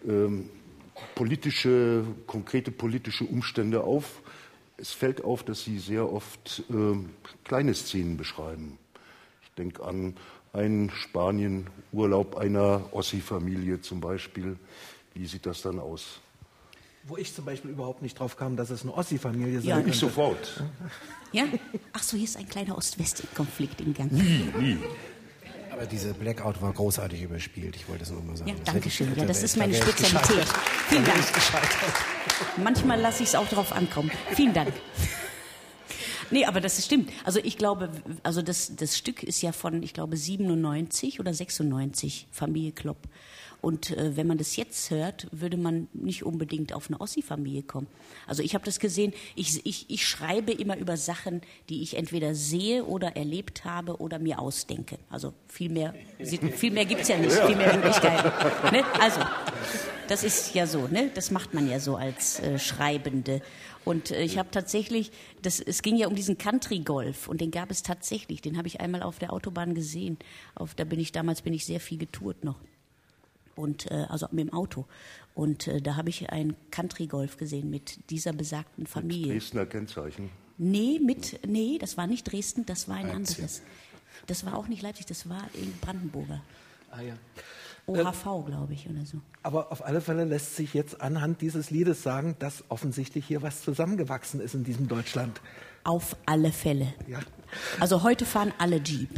konkrete politische Umstände auf. Es fällt auf, dass Sie sehr oft kleine Szenen beschreiben. Ich denke an einen Spanien-Urlaub einer Ossi-Familie zum Beispiel. Wie sieht das dann aus? Wo ich zum Beispiel überhaupt nicht drauf kam, dass es eine Ossi-Familie sein könnte. Ich sofort. Ja? Ach so, hier ist ein kleiner Ost-West-Konflikt im Gang. Nie. Aber diese Blackout war großartig überspielt. Ich wollte es nur mal sagen. Ja, danke schön. Ja, das ist meine Spezialität. Vielen Dank. Manchmal lasse ich es auch drauf ankommen. Vielen Dank. Nee, aber das stimmt. Also ich glaube, also das Stück ist ja von, ich glaube, 97 oder 96, Familie Klopp. Und wenn man das jetzt hört, würde man nicht unbedingt auf eine Ossi-Familie kommen. Also ich habe das gesehen, ich schreibe immer über Sachen, die ich entweder sehe oder erlebt habe oder mir ausdenke. Also viel mehr gibt es ja nicht, viel mehr Möglichkeiten. Ne? Also, das ist ja so, ne? Das macht man ja so als Schreibende. Und ich habe tatsächlich, es ging ja um diesen Country-Golf und den gab es tatsächlich. Den habe ich einmal auf der Autobahn gesehen. Damals bin ich sehr viel getourt noch. Und also mit dem Auto. Und da habe ich einen Country-Golf gesehen mit dieser besagten Familie. Mit Dresdner Kennzeichen? Nee, das war nicht Dresden, das war ein anderes. Das war auch nicht Leipzig, das war in Brandenburger. Ah ja. OHV, glaube ich, oder so. Aber auf alle Fälle lässt sich jetzt anhand dieses Liedes sagen, dass offensichtlich hier was zusammengewachsen ist in diesem Deutschland. Auf alle Fälle. Ja. Also heute fahren alle Jeep.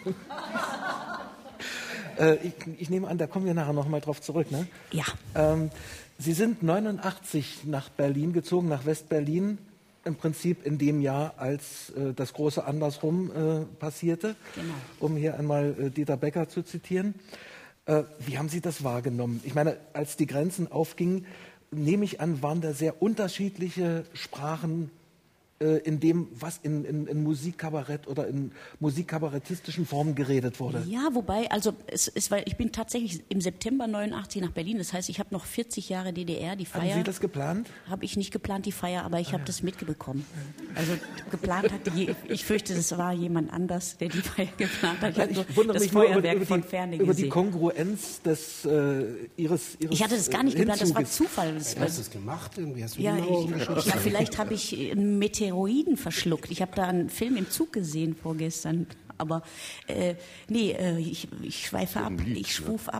Ich nehme an, da kommen wir nachher noch mal drauf zurück, ne? Ja. Sie sind 89 nach Berlin gezogen, nach West-Berlin, im Prinzip in dem Jahr, als das große Andersrum passierte, genau. Um hier einmal Dieter Becker zu zitieren. Wie haben Sie das wahrgenommen? Ich meine, als die Grenzen aufgingen, nehme ich an, waren da sehr unterschiedliche Sprachen in dem, was in Musikkabarett oder in musikkabarettistischen Formen geredet wurde. Ja, wobei, also ich bin tatsächlich im September 89 nach Berlin, das heißt, ich habe noch 40 Jahre DDR, die Feier. Haben Sie das geplant? Habe ich nicht geplant, die Feier, aber ich habe das mitbekommen. Also geplant hatte ich fürchte, das war jemand anders, der die Feier geplant hat. Ich wundere mich Feuerwerk von Ferne über gesehen. die Kongruenz Ihres Ich hatte das gar nicht geplant, das war Zufall. Hast du das gemacht? Irgendwie hast du vielleicht habe ich einen Meteoroiden verschluckt. Ich habe da einen Film im Zug gesehen vorgestern. Aber ich schweife ab, ich schwuf ab.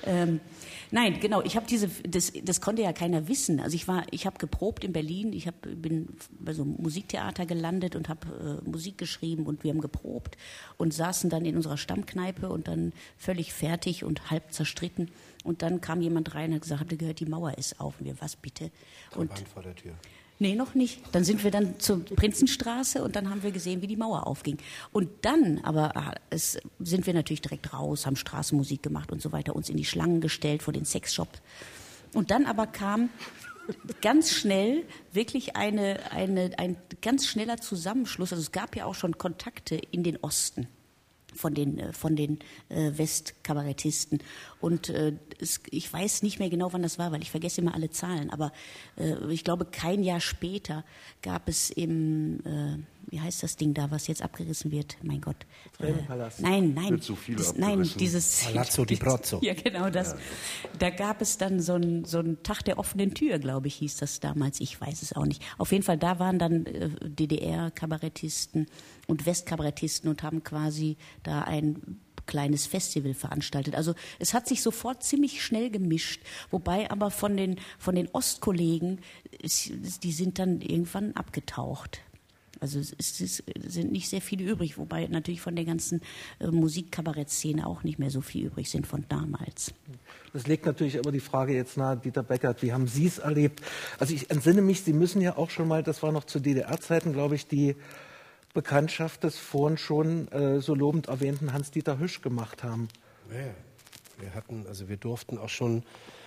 Nein, genau. Ich habe das konnte ja keiner wissen. Also ich habe geprobt in Berlin. Bin bei so einem Musiktheater gelandet und habe Musik geschrieben und wir haben geprobt und saßen dann in unserer Stammkneipe und dann völlig fertig und halb zerstritten. Und dann kam jemand rein und hat gesagt, habt ihr gehört, die Mauer ist auf. Und wir, was bitte? Und Wand vor der Tür. Nee, noch nicht. Dann sind wir dann zur Prinzenstraße und dann haben wir gesehen, wie die Mauer aufging. Und dann aber sind wir natürlich direkt raus, haben Straßenmusik gemacht und so weiter, uns in die Schlangen gestellt vor den Sexshops. Und dann aber kam ganz schnell wirklich ein ganz schneller Zusammenschluss. Also es gab ja auch schon Kontakte in den Osten von den Westkabarettisten. Und ich weiß nicht mehr genau, wann das war, weil ich vergesse immer alle Zahlen. Aber ich glaube, kein Jahr später gab es wie heißt das Ding da, was jetzt abgerissen wird? Mein Gott. Nein. Wird so viel dieses Palazzo di Prozzo. Ja, genau das. Ja. Da gab es dann so einen Tag der offenen Tür, glaube ich, hieß das damals. Ich weiß es auch nicht. Auf jeden Fall, da waren dann DDR-Kabarettisten und Westkabarettisten und haben quasi da ein kleines Festival veranstaltet. Also es hat sich sofort ziemlich schnell gemischt, wobei aber von den Ostkollegen, die sind dann irgendwann abgetaucht. Also es sind nicht sehr viele übrig, wobei natürlich von der ganzen Musikkabarettszene auch nicht mehr so viel übrig sind von damals. Das legt natürlich aber die Frage jetzt nahe, Dieter Beckert, wie haben Sie es erlebt? Also ich entsinne mich, Sie müssen ja auch schon mal, das war noch zu DDR-Zeiten, glaube ich, die Bekanntschaft des vorhin schon so lobend erwähnten Hans-Dieter Hüsch gemacht haben. Ja, wir durften auch schon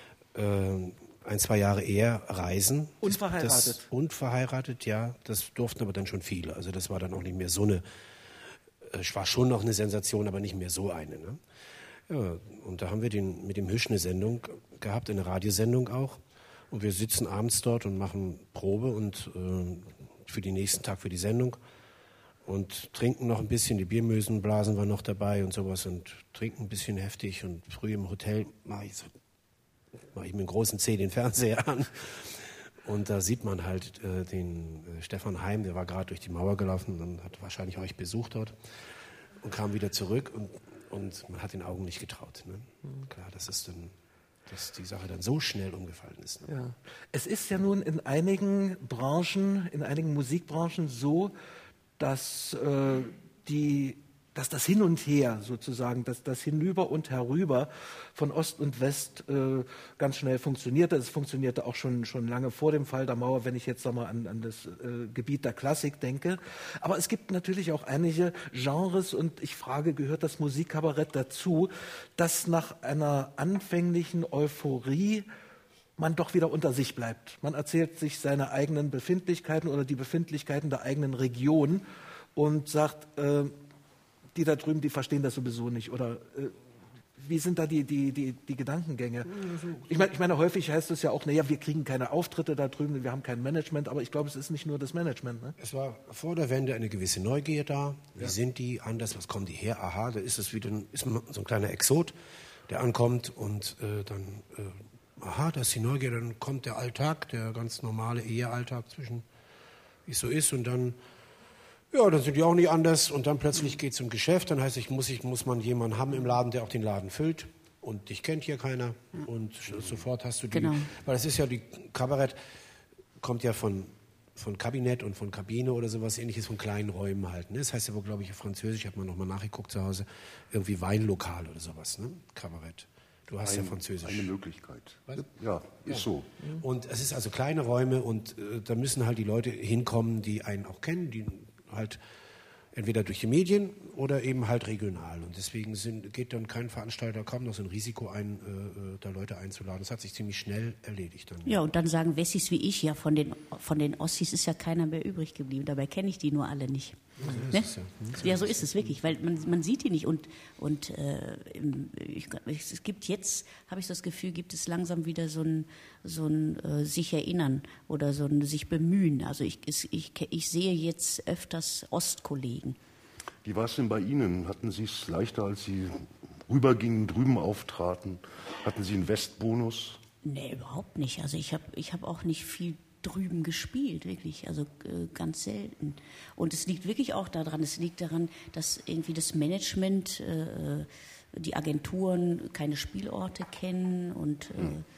1-2 Jahre eher reisen. Unverheiratet? Unverheiratet, ja. Das durften aber dann schon viele. Also das war dann auch nicht mehr so eine, war schon noch eine Sensation, aber nicht mehr so eine. Ne? Ja, und da haben wir mit dem Hüsch eine Sendung gehabt, eine Radiosendung auch. Und wir sitzen abends dort und machen Probe und für den nächsten Tag für die Sendung. Und trinken noch ein bisschen, die Biermösenblasen waren noch dabei und sowas und trinken ein bisschen heftig. Und früh im Hotel mache ich mit einem großen C den Fernseher an. Und da sieht man halt den Stefan Heim, der war gerade durch die Mauer gelaufen und hat wahrscheinlich euch besucht dort und kam wieder zurück und man hat den Augen nicht getraut. Ne? Klar, dass die Sache dann so schnell umgefallen ist. Ne? Ja. Es ist ja nun in einigen Branchen, in einigen Musikbranchen so, dass das Hin und Her sozusagen, dass das Hinüber und Herüber von Ost und West ganz schnell funktionierte. Es funktionierte auch schon lange vor dem Fall der Mauer, wenn ich jetzt mal an das Gebiet der Klassik denke. Aber es gibt natürlich auch einige Genres und ich frage, gehört das Musikkabarett dazu, dass nach einer anfänglichen Euphorie man doch wieder unter sich bleibt. Man erzählt sich seine eigenen Befindlichkeiten oder die Befindlichkeiten der eigenen Region und sagt, die da drüben, die verstehen das sowieso nicht. Oder wie sind da die Gedankengänge? Ich meine, häufig heißt es ja auch, naja, wir kriegen keine Auftritte da drüben, wir haben kein Management, aber ich glaube, es ist nicht nur das Management. Ne? Es war vor der Wende eine gewisse Neugier da. Wie sind die anders? Was kommen die her? Aha, da ist es wieder ist so ein kleiner Exot, der ankommt und dann... aha, da ist die Neugier, dann kommt der Alltag, der ganz normale Ehealltag zwischen, wie es so ist und dann, ja, dann sind die auch nicht anders und dann plötzlich geht es zum Geschäft, dann heißt es, muss man jemanden haben im Laden, der auch den Laden füllt und dich kennt hier keiner und sofort hast du die, weil es ist ja, die Kabarett kommt ja von Kabinett und von Kabine oder sowas ähnliches, von kleinen Räumen halt. Ne? Das heißt ja wohl, glaube ich, auf Französisch, ich habe mal nochmal nachgeguckt zu Hause, irgendwie Weinlokal oder sowas, ne? Kabarett. Du hast ja Französisch. Eine Möglichkeit. Was? Ja, ist so. Und es ist also kleine Räume und da müssen halt die Leute hinkommen, die einen auch kennen, die halt entweder durch die Medien oder eben halt regional. Und deswegen geht dann kein Veranstalter kaum noch so ein Risiko ein, da Leute einzuladen. Das hat sich ziemlich schnell erledigt. Dann. Ja, und dann sagen Wessis wie ich, ja, von den Ossis ist ja keiner mehr übrig geblieben. Dabei kenne ich die nur alle nicht. Ja, ne? Ja, so ist es wirklich, weil man sieht die nicht. Und es gibt jetzt, habe ich das Gefühl, gibt es langsam wieder so ein sich erinnern oder so ein sich bemühen. Also ich sehe jetzt öfters Ostkollegen. Wie war es denn bei Ihnen? Hatten Sie es leichter, als Sie rübergingen, drüben auftraten? Hatten Sie einen Westbonus? Nee, überhaupt nicht. Also ich hab auch nicht viel drüben gespielt, wirklich, also ganz selten. Und es liegt wirklich auch daran, dass irgendwie das Management die Agenturen keine Spielorte kennen und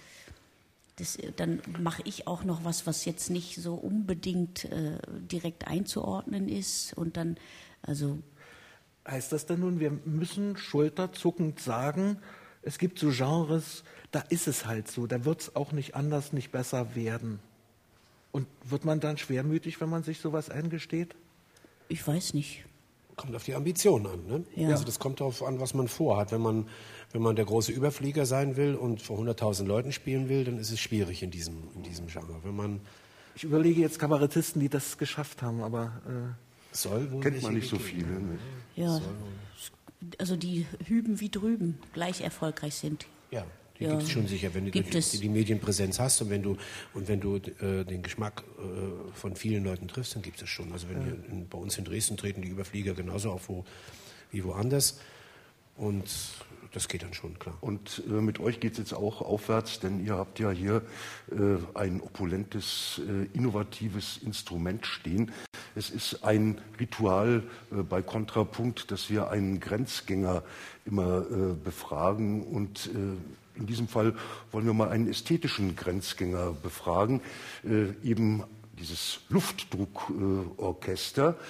dann mache ich auch noch was jetzt nicht so unbedingt direkt einzuordnen ist und dann, also... Heißt das denn nun, wir müssen schulterzuckend sagen, es gibt so Genres, da ist es halt so, da wird es auch nicht anders, nicht besser werden. Und wird man dann schwermütig, wenn man sich sowas eingesteht? Ich weiß nicht. Kommt auf die Ambition an. Ne? Ja. Also das kommt darauf an, was man vorhat. Wenn man der große Überflieger sein will und vor 100.000 Leuten spielen will, dann ist es schwierig in diesem Genre. Ich überlege jetzt Kabarettisten, die das geschafft haben, aber... kennt man nicht so viele. Ne? Ja, also die hüben wie drüben gleich erfolgreich sind. Ja, die gibt es schon sicher, wenn du die Medienpräsenz hast und wenn du den Geschmack von vielen Leuten triffst, dann gibt es schon. Also bei uns in Dresden treten die Überflieger genauso auf wie woanders und das geht dann schon, klar. Und mit euch geht es jetzt auch aufwärts, denn ihr habt ja hier ein opulentes, innovatives Instrument stehen. Es ist ein Ritual bei Kontrapunkt, dass wir einen Grenzgänger immer befragen und in diesem Fall wollen wir mal einen ästhetischen Grenzgänger befragen, eben dieses Luftdruckorchester.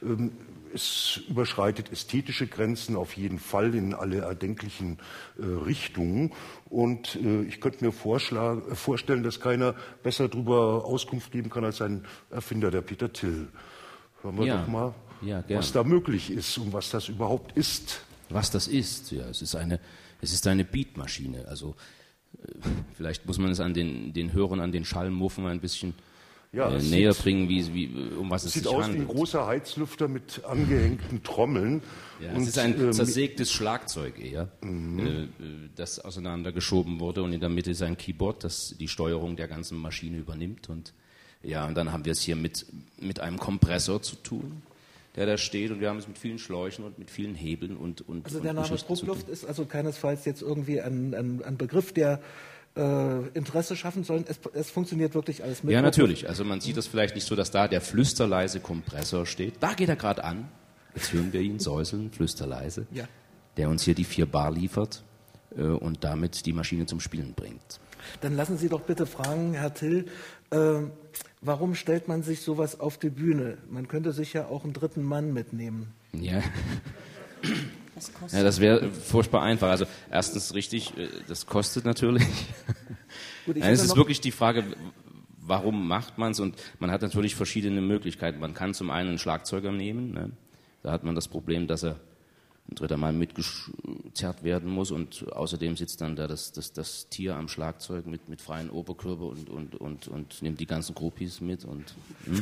Es überschreitet ästhetische Grenzen auf jeden Fall in alle erdenklichen Richtungen. Und ich könnte mir vorstellen, dass keiner besser darüber Auskunft geben kann als ein Erfinder, der Peter Till. Hören wir doch mal, was da möglich ist und was das überhaupt ist. Was das ist, ja, es ist eine Beatmaschine. Also vielleicht muss man es an den Hörern, an den Schallmuffen ein bisschen näher bringen, um was es sich handelt. Sieht aus wie ein großer Heizlüfter mit angehängten Trommeln. Ja, es ist ein zersägtes Schlagzeug eher, das auseinandergeschoben wurde und in der Mitte ist ein Keyboard, das die Steuerung der ganzen Maschine übernimmt. Und dann haben wir es hier mit einem Kompressor zu tun, der da steht, und wir haben es mit vielen Schläuchen und mit vielen Hebeln und Also der Name Druckluft ist also keinesfalls jetzt irgendwie ein Begriff, der Interesse schaffen soll. Es funktioniert wirklich alles mit. Ja, natürlich. Also man sieht das vielleicht nicht so, dass da der flüsterleise Kompressor steht. Da geht er gerade an. Jetzt hören wir ihn säuseln, flüsterleise. Ja. Der uns hier die 4 Bar liefert und damit die Maschine zum Spielen bringt. Dann lassen Sie doch bitte fragen, Herr Till, warum stellt man sich sowas auf die Bühne? Man könnte sich ja auch einen dritten Mann mitnehmen. Ja. Ja, das wäre furchtbar einfach. Also erstens richtig, das kostet natürlich. Gut, es ist wirklich die Frage, warum macht man es? Und man hat natürlich verschiedene Möglichkeiten. Man kann zum einen einen Schlagzeuger nehmen. Ne? Da hat man das Problem, dass er ein dritter Mal mitgezerrt werden muss und außerdem sitzt dann da das Tier am Schlagzeug mit freiem Oberkörper und nimmt die ganzen Groupies mit. Und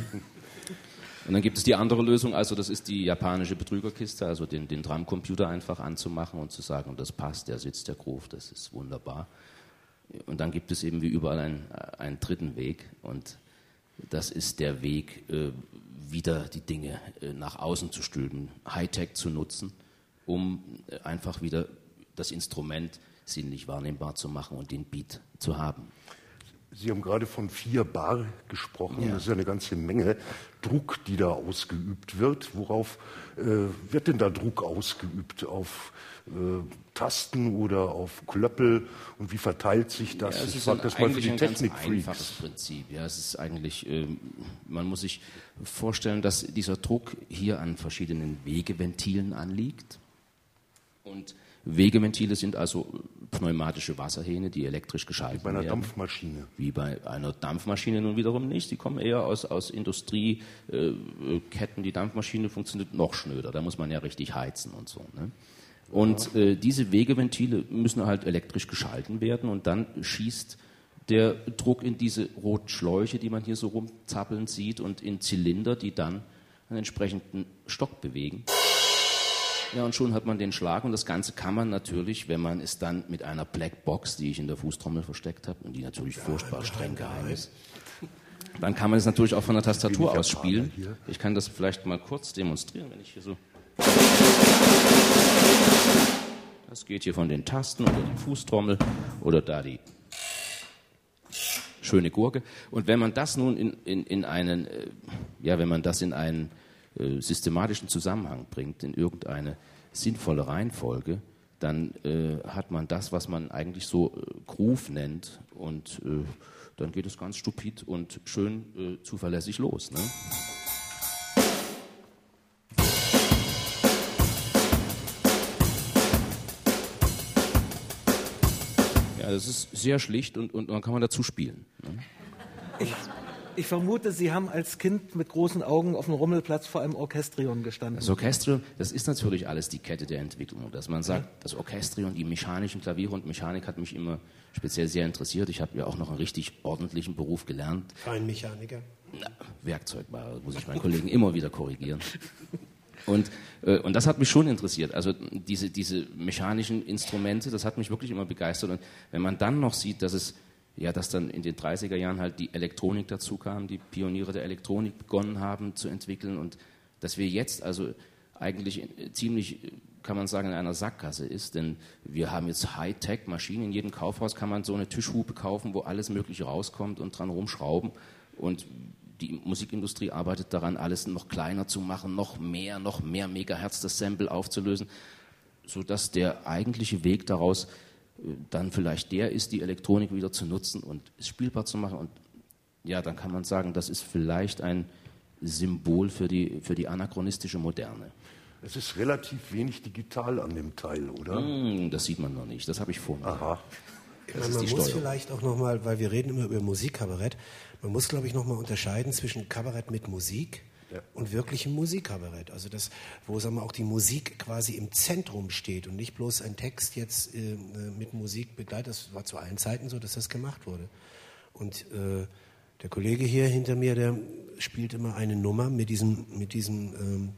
dann gibt es die andere Lösung, also das ist die japanische Betrügerkiste, also den Drumcomputer einfach anzumachen und zu sagen, das passt, der sitzt, der Groove, das ist wunderbar. Und dann gibt es eben wie überall einen dritten Weg und das ist der Weg, wieder die Dinge nach außen zu stülpen, Hightech zu nutzen, um einfach wieder das Instrument sinnlich wahrnehmbar zu machen und den Beat zu haben. Sie haben gerade von 4 Bar gesprochen. Ja. Das ist ja eine ganze Menge Druck, die da ausgeübt wird. Worauf wird denn da Druck ausgeübt? Auf Tasten oder auf Klöppel? Und wie verteilt sich das? Ja, es ist eigentlich ein ganz einfaches Prinzip. Ja, es ist eigentlich, man muss sich vorstellen, dass dieser Druck hier an verschiedenen Wegeventilen anliegt. Und Wegeventile sind also pneumatische Wasserhähne, die elektrisch geschaltet werden. Wie bei einer Dampfmaschine. Wie bei einer Dampfmaschine nun wiederum nicht. Die kommen eher aus Industrieketten. Die Dampfmaschine funktioniert noch schnöder. Da muss man ja richtig heizen und so. Ne? Und diese Wegeventile müssen halt elektrisch geschalten werden und dann schießt der Druck in diese roten Schläuche, die man hier so rumzappeln sieht, und in Zylinder, die dann einen entsprechenden Stock bewegen. Ja, und schon hat man den Schlag, und das Ganze kann man natürlich, wenn man es dann mit einer Blackbox, die ich in der Fußtrommel versteckt habe und die natürlich furchtbar streng geheim ist, dann kann man es natürlich auch von der Tastatur aus spielen. Ich kann das vielleicht mal kurz demonstrieren, wenn ich hier so... Das geht hier von den Tasten oder die Fußtrommel oder da die schöne Gurke. Und wenn man das nun in einen systematischen Zusammenhang bringt, in irgendeine sinnvolle Reihenfolge, dann hat man das, was man eigentlich so Groove nennt, und dann geht es ganz stupid und schön zuverlässig los. Ne? Ja, das ist sehr schlicht und dann kann man dazu spielen. Ne? Ich vermute, Sie haben als Kind mit großen Augen auf dem Rummelplatz vor einem Orchestrion gestanden. Das Orchestrion, das ist natürlich alles die Kette der Entwicklung. Dass man sagt, das Orchestrion, die mechanischen Klaviere und Mechanik hat mich immer speziell sehr interessiert. Ich habe ja auch noch einen richtig ordentlichen Beruf gelernt. Feinmechaniker? Werkzeugbauer, muss ich meinen Kollegen immer wieder korrigieren. Und das hat mich schon interessiert. Also diese mechanischen Instrumente, das hat mich wirklich immer begeistert. Und wenn man dann noch sieht, dass dann in den 30er Jahren halt die Elektronik dazu kam, die Pioniere der Elektronik begonnen haben zu entwickeln, und dass wir jetzt also eigentlich ziemlich, kann man sagen, in einer Sackgasse ist, denn wir haben jetzt Hightech-Maschinen. In jedem Kaufhaus kann man so eine Tischhupe kaufen, wo alles Mögliche rauskommt und dran rumschrauben, und die Musikindustrie arbeitet daran, alles noch kleiner zu machen, noch mehr Megahertz das Sample aufzulösen, sodass der eigentliche Weg daraus dann vielleicht der ist, die Elektronik wieder zu nutzen und es spielbar zu machen. Und ja, dann kann man sagen, das ist vielleicht ein Symbol für die anachronistische Moderne. Es ist relativ wenig digital an dem Teil, oder? Das sieht man noch nicht, das habe ich vor mir. Aha. Man muss vielleicht auch nochmal, weil wir reden immer über Musikkabarett, man muss, glaube ich, nochmal unterscheiden zwischen Kabarett mit Musik und wirklichem Musikkabarett. Also das, wo, sagen wir, auch die Musik quasi im Zentrum steht und nicht bloß ein Text jetzt mit Musik begleitet. Das war zu allen Zeiten so, dass das gemacht wurde. Und der Kollege hier hinter mir, der spielt immer eine Nummer mit diesem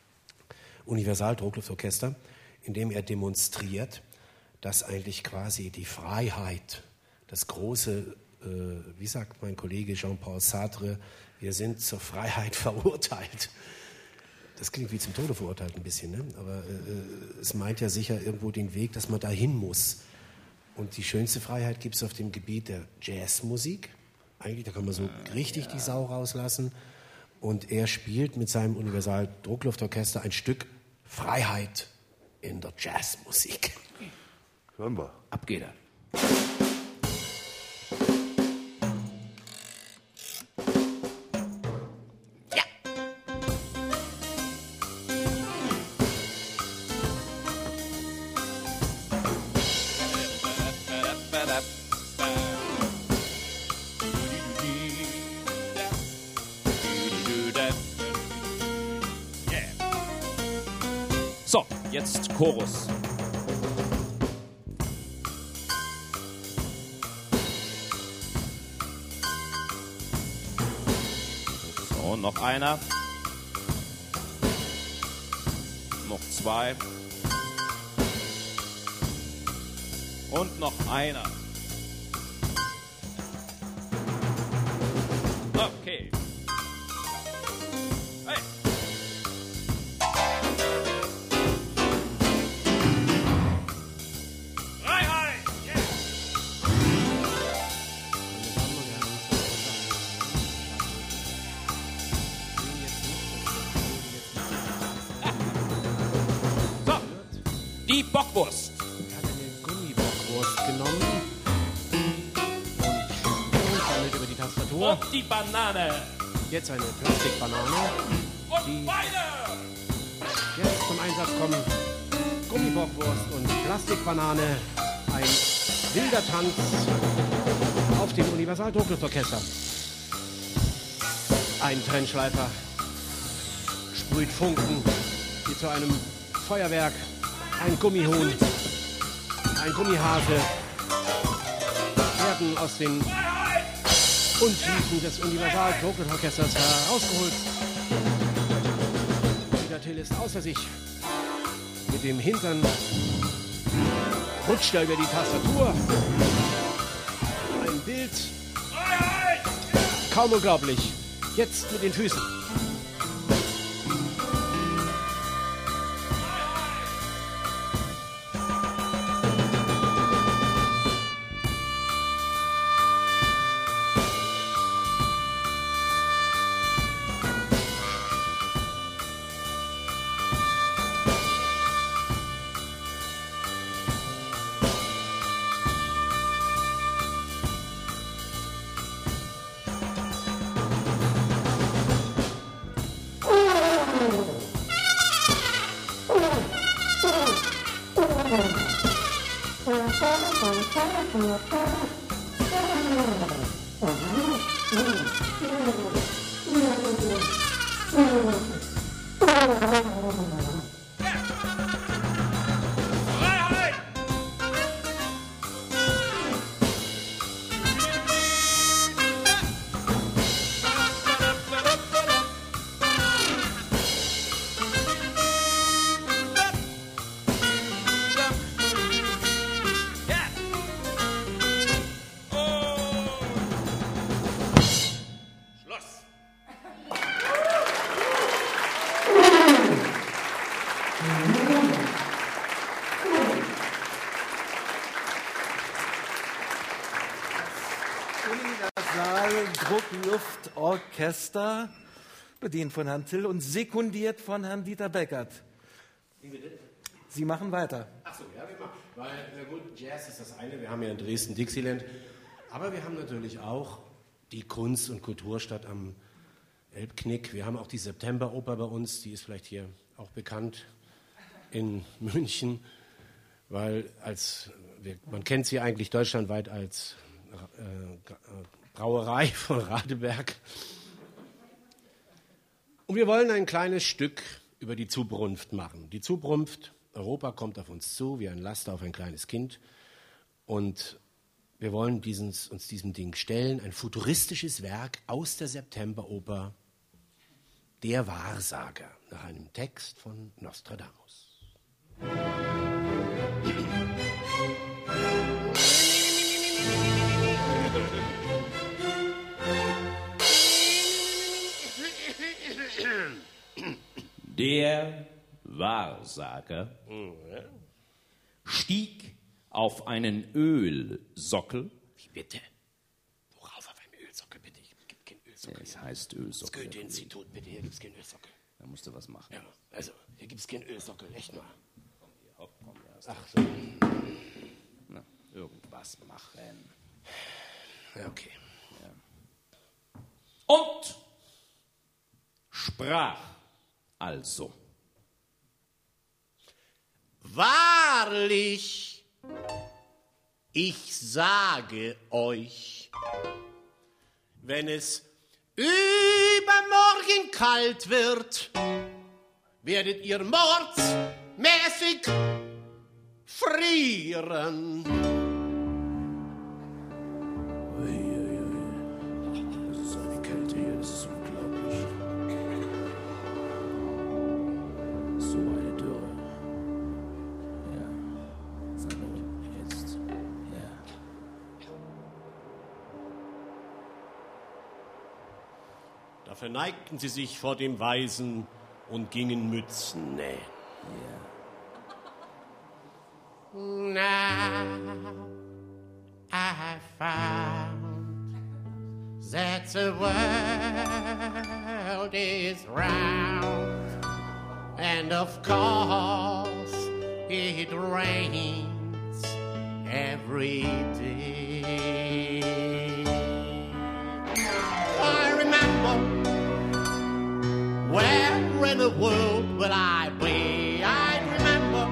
Universal-Druckluftorchester, in dem er demonstriert, dass eigentlich quasi die Freiheit, das große, wie sagt mein Kollege Jean-Paul Sartre, wir sind zur Freiheit verurteilt. Das klingt wie zum Tode verurteilt ein bisschen, ne? Aber es meint ja sicher irgendwo den Weg, dass man dahin muss. Und die schönste Freiheit gibt es auf dem Gebiet der Jazzmusik. Eigentlich, da kann man so richtig die Sau rauslassen. Und er spielt mit seinem Universal-Druckluftorchester ein Stück Freiheit in der Jazzmusik. Hören wir. Ab geht er. So, jetzt Chorus. So, noch einer. Noch zwei. Und noch einer. Okay. Hey. Die Bockwurst. Er hat eine Gummibockwurst genommen und sammelt über die Tastatur. Und die Banane. Jetzt eine Plastikbanane. Und beide. Jetzt zum Einsatz kommen Gummibockwurst und Plastikbanane. Ein wilder Tanz auf dem Universal-Druckluftorchester. Ein Trennschleifer sprüht Funken wie zu einem Feuerwerk. Ein Gummihuhn, ein Gummihase werden aus den Untiefen des Universal-Druckluftorchesters herausgeholt. Peter Till ist außer sich. Mit dem Hintern rutscht er über die Tastatur. Ein Bild. Kaum unglaublich. Jetzt mit den Füßen. Orchester, bedient von Herrn Till und sekundiert von Herrn Dieter Beckert. Sie machen weiter. Ach so, ja, wir machen. Weil, gut, Jazz ist das eine, wir haben ja in Dresden Dixieland, aber wir haben natürlich auch die Kunst- und Kulturstadt am Elbknick. Wir haben auch die Septemberoper bei uns, die ist vielleicht hier auch bekannt in München, weil man kennt sie eigentlich deutschlandweit als Brauerei von Radeberg. Und wir wollen ein kleines Stück über die Zubrunft machen. Die Zubrunft, Europa kommt auf uns zu, wie ein Laster auf ein kleines Kind. Und wir wollen uns diesem Ding stellen, ein futuristisches Werk aus der Septemberoper Der Wahrsager, nach einem Text von Nostradamus. Der Wahrsager stieg auf einen Ölsockel. Wie bitte? Worauf auf einen Ölsockel, bitte? Ich gibt keinen Ölsockel. Es heißt Ölsockel. Das Goethe-Institut, bitte, hier gibt's keinen Ölsockel. Da musst du was machen. Ja, also, hier gibt's keinen Ölsockel, echt mal. Komm hier, hopp, komm erst. Ach so. Na, irgendwas machen. Ja, okay. Ja. Und sprach also: Wahrlich, ich sage euch, wenn es übermorgen kalt wird, werdet ihr mordsmäßig frieren. Das ist eine Kälte hier, das ist unglaublich. So eine Dürre. Ja. So, jetzt. Ja. Da verneigten sie sich vor dem Weisen und gingen Mützen nähen. Now I found that the world is round, and of course it rains every day. I remember, where in the world will I be? I remember,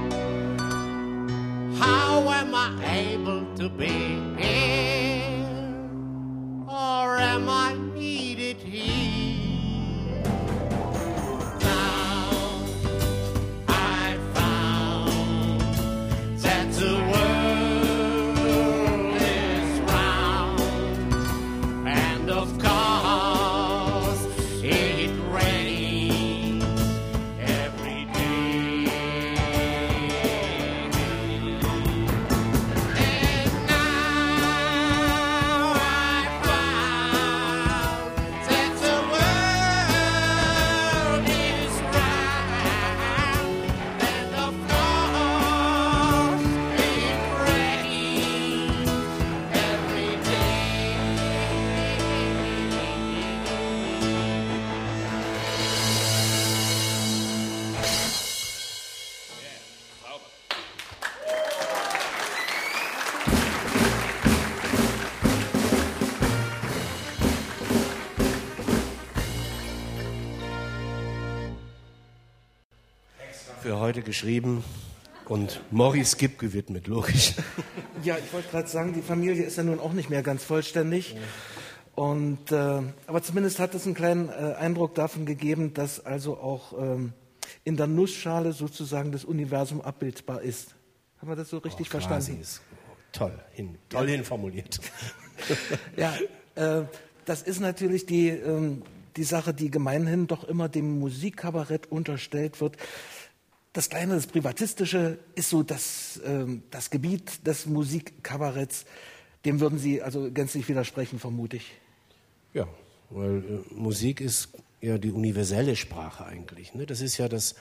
how am I able to be here? Or am I needed here? Now I found that the world is round, and of course it rains every day. And now I found that the world is round, and of course it rains every day. Für heute geschrieben Und Maurice Gibb gewidmet, logisch. Ja, ich wollte gerade sagen, die Familie ist ja nun auch nicht mehr ganz vollständig. Und, aber zumindest hat es einen kleinen Eindruck davon gegeben, dass also auch in der Nussschale sozusagen das Universum abbildbar ist. Haben wir das so richtig verstanden? Ist toll hinformuliert. Ja, das ist natürlich die Sache, die gemeinhin doch immer dem Musikkabarett unterstellt wird. Das Kleine, das Privatistische ist so das Gebiet des Musikkabaretts. Dem würden Sie also gänzlich widersprechen, vermute ich. Ja, weil Musik ist ja die universelle Sprache eigentlich. Ne? Das ist ja dass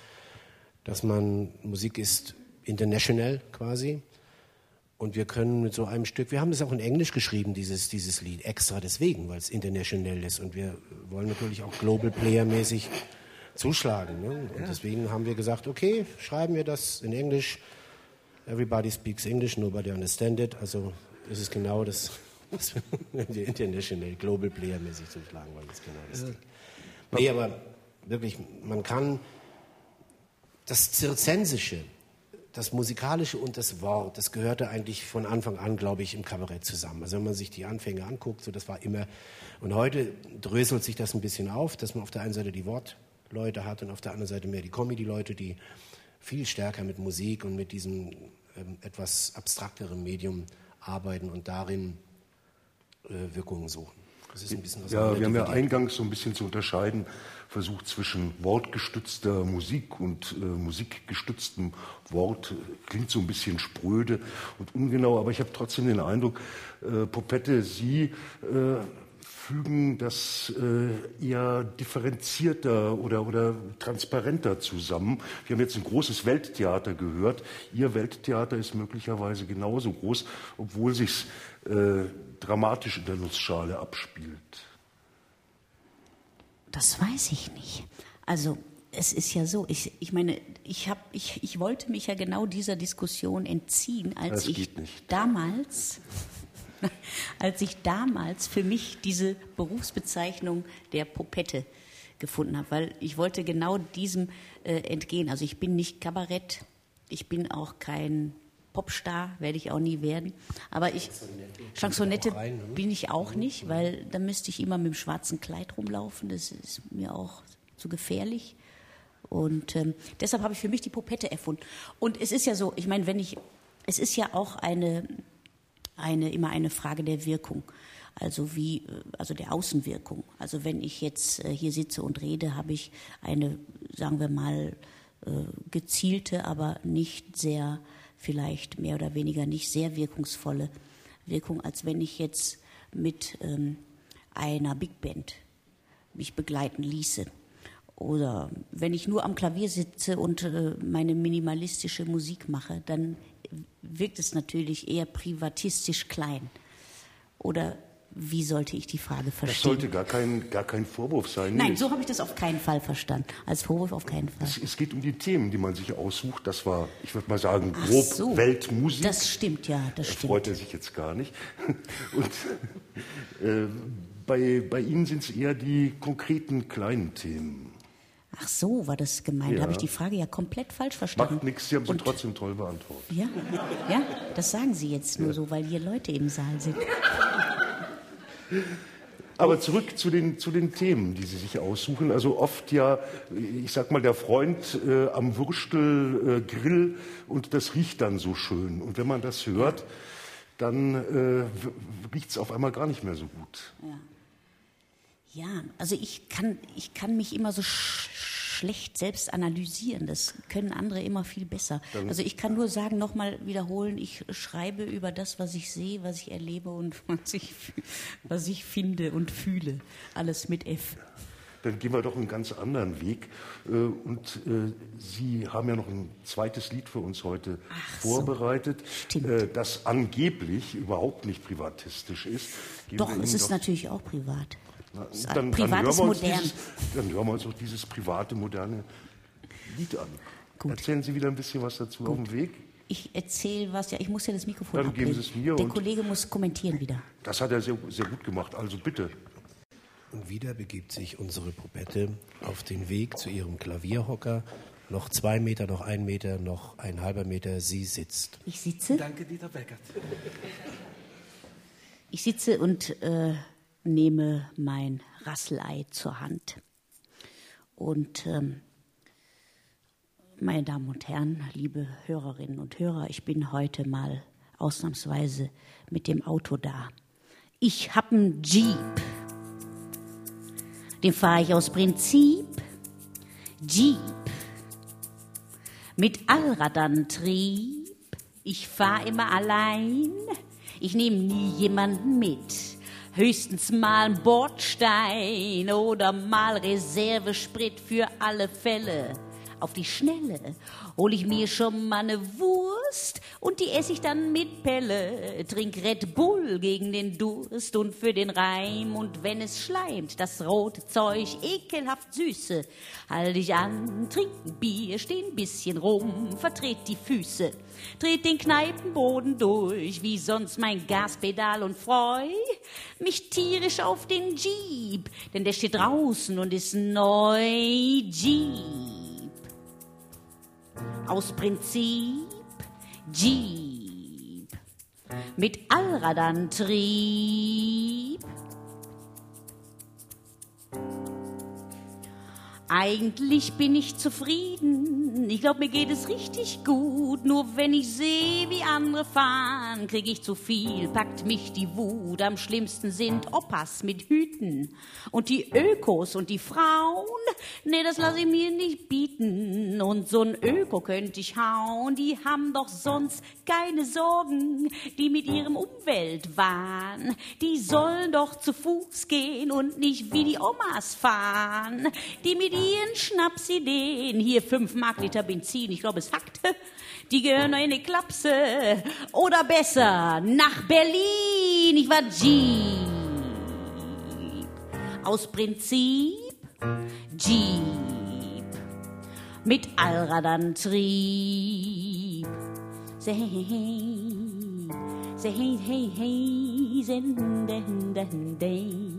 Musik ist international quasi. Und wir können mit so einem Stück, wir haben das auch in Englisch geschrieben, dieses Lied, extra deswegen, weil es international ist. Und wir wollen natürlich auch Global Player-mäßig zuschlagen. Ne? Und deswegen haben wir gesagt, okay, schreiben wir das in Englisch. Everybody speaks English, nobody understands it. Also es ist genau das, was wir international, Global Player-mäßig zuschlagen wollen. Das ist genau das Ding. Nee, aber wirklich, man kann das Zirzensische, das Musikalische und das Wort, das gehörte eigentlich von Anfang an, glaube ich, im Kabarett zusammen. Also wenn man sich die Anfänge anguckt, so das war immer, und heute dröselt sich das ein bisschen auf, dass man auf der einen Seite die Wortleute hat und auf der anderen Seite mehr die Comedy-Leute, die viel stärker mit Musik und mit diesem etwas abstrakteren Medium arbeiten und darin Wirkungen suchen. Das ist ein bisschen ja, wir haben ja eingangs so ein bisschen zu unterscheiden versucht zwischen wortgestützter Musik und musikgestütztem Wort. Klingt so ein bisschen spröde und ungenau, aber ich habe trotzdem den Eindruck, Popette, Sie fügen das eher differenzierter oder transparenter zusammen. Wir haben jetzt ein großes Welttheater gehört. Ihr Welttheater ist möglicherweise genauso groß, obwohl sich's dramatisch in der Nussschale abspielt. Das weiß ich nicht. Also es ist ja so, ich meine, ich wollte mich ja genau dieser Diskussion entziehen, als ich damals für mich diese Berufsbezeichnung der Popette gefunden habe, weil ich wollte genau diesem entgehen. Also ich bin nicht Kabarett, ich bin auch kein Popstar, werde ich auch nie werden. Aber Chansonette bin ich auch nicht, weil dann müsste ich immer mit dem schwarzen Kleid rumlaufen. Das ist mir auch zu gefährlich. Und deshalb habe ich für mich die Popette erfunden. Und es ist ja so, ich meine, es ist ja auch immer eine Frage der Wirkung. Also der Außenwirkung. Also wenn ich jetzt hier sitze und rede, habe ich eine, sagen wir mal, gezielte, aber nicht sehr, vielleicht mehr oder weniger nicht sehr wirkungsvolle Wirkung, als wenn ich jetzt mit einer Big Band mich begleiten ließe. Oder wenn ich nur am Klavier sitze und meine minimalistische Musik mache, dann wirkt es natürlich eher privatistisch klein. Oder wie sollte ich die Frage verstehen? Das sollte gar kein Vorwurf sein. Nein, so habe ich das auf keinen Fall verstanden. Als Vorwurf auf keinen Fall. Es geht um die Themen, die man sich aussucht. Das war, ich würde mal sagen, grob Weltmusik. Das stimmt, ja, das stimmt. Freut er sich jetzt gar nicht. Und bei Ihnen sind es eher die konkreten kleinen Themen. Ach so, war das gemeint. Ja. Habe ich die Frage ja komplett falsch verstanden. Macht nichts, Sie haben sie trotzdem toll beantwortet. Ja, das sagen Sie jetzt nur so, weil hier Leute im Saal sind. Aber zurück zu den Themen, die Sie sich aussuchen. Also oft ja, ich sag mal, der Freund am Würstelgrill und das riecht dann so schön. Und wenn man das hört, dann riecht es auf einmal gar nicht mehr so gut. Ja, also ich kann mich immer so schlecht selbst analysieren. Das können andere immer viel besser. Also ich kann nur sagen, nochmal wiederholen, ich schreibe über das, was ich sehe, was ich erlebe und was ich finde und fühle. Alles mit F. Dann gehen wir doch einen ganz anderen Weg. Und Sie haben ja noch ein zweites Lied für uns heute vorbereitet, das angeblich überhaupt nicht privatistisch ist. Doch, es ist natürlich auch privat. Dann privat ist modern. Dann hören wir uns auch dieses private, moderne Lied an. Gut. Erzählen Sie wieder ein bisschen was dazu auf dem Weg. Ich erzähle was, ich muss ja das Mikrofon Dann geben Sie es mir. Der Kollege muss kommentieren wieder. Das hat er sehr, sehr gut gemacht, also bitte. Und wieder begibt sich unsere Popette auf den Weg zu ihrem Klavierhocker noch 2 Meter, noch 1 Meter, noch ein halber Meter. Sie sitzt. Ich sitze. Danke, Dieter Beckert. Ich sitze und nehme mein Rasselei zur Hand. Und meine Damen und Herren, liebe Hörerinnen und Hörer, ich bin heute mal ausnahmsweise mit dem Auto da. Ich habe einen Jeep. Den fahre ich aus Prinzip. Jeep. Mit Allradantrieb. Ich fahre immer allein. Ich nehme nie jemanden mit. Höchstens mal einen Bordstein oder mal Reservesprit für alle Fälle. Auf die Schnelle hol ich mir schon mal eine Wurst und die esse ich dann mit Pelle. Trink Red Bull gegen den Durst und für den Reim. Und wenn es schleimt, das rote Zeug, ekelhaft süße, halt dich an, trink ein Bier, steh ein bisschen rum, vertret die Füße. Dreht den Kneipenboden durch, wie sonst mein Gaspedal und freu mich tierisch auf den Jeep, denn der steht draußen und ist neu. Jeep. Aus Prinzip Jeep. Mit Allradantrieb. Eigentlich bin ich zufrieden, ich glaube, mir geht es richtig gut. Nur wenn ich sehe, wie andere fahren, krieg ich zu viel, packt mich die Wut. Am schlimmsten sind Opas mit Hüten und die Ökos und die Frauen. Nee, das lass ich mir nicht bieten. Und so ein Öko könnte ich hauen, die haben doch sonst keine Sorgen, die mit ihrem Umweltwahn. Die sollen doch zu Fuß gehen und nicht wie die Omas fahren, die mit ihren Schnapsideen, hier 5 Markliter Benzin, ich glaube es hackt, die gehören noch in die Klapse. Oder besser, nach Berlin, ich war Jeep. Aus Prinzip Jeep. Mit Allradantrieb. Say hey, hey, hey, hey,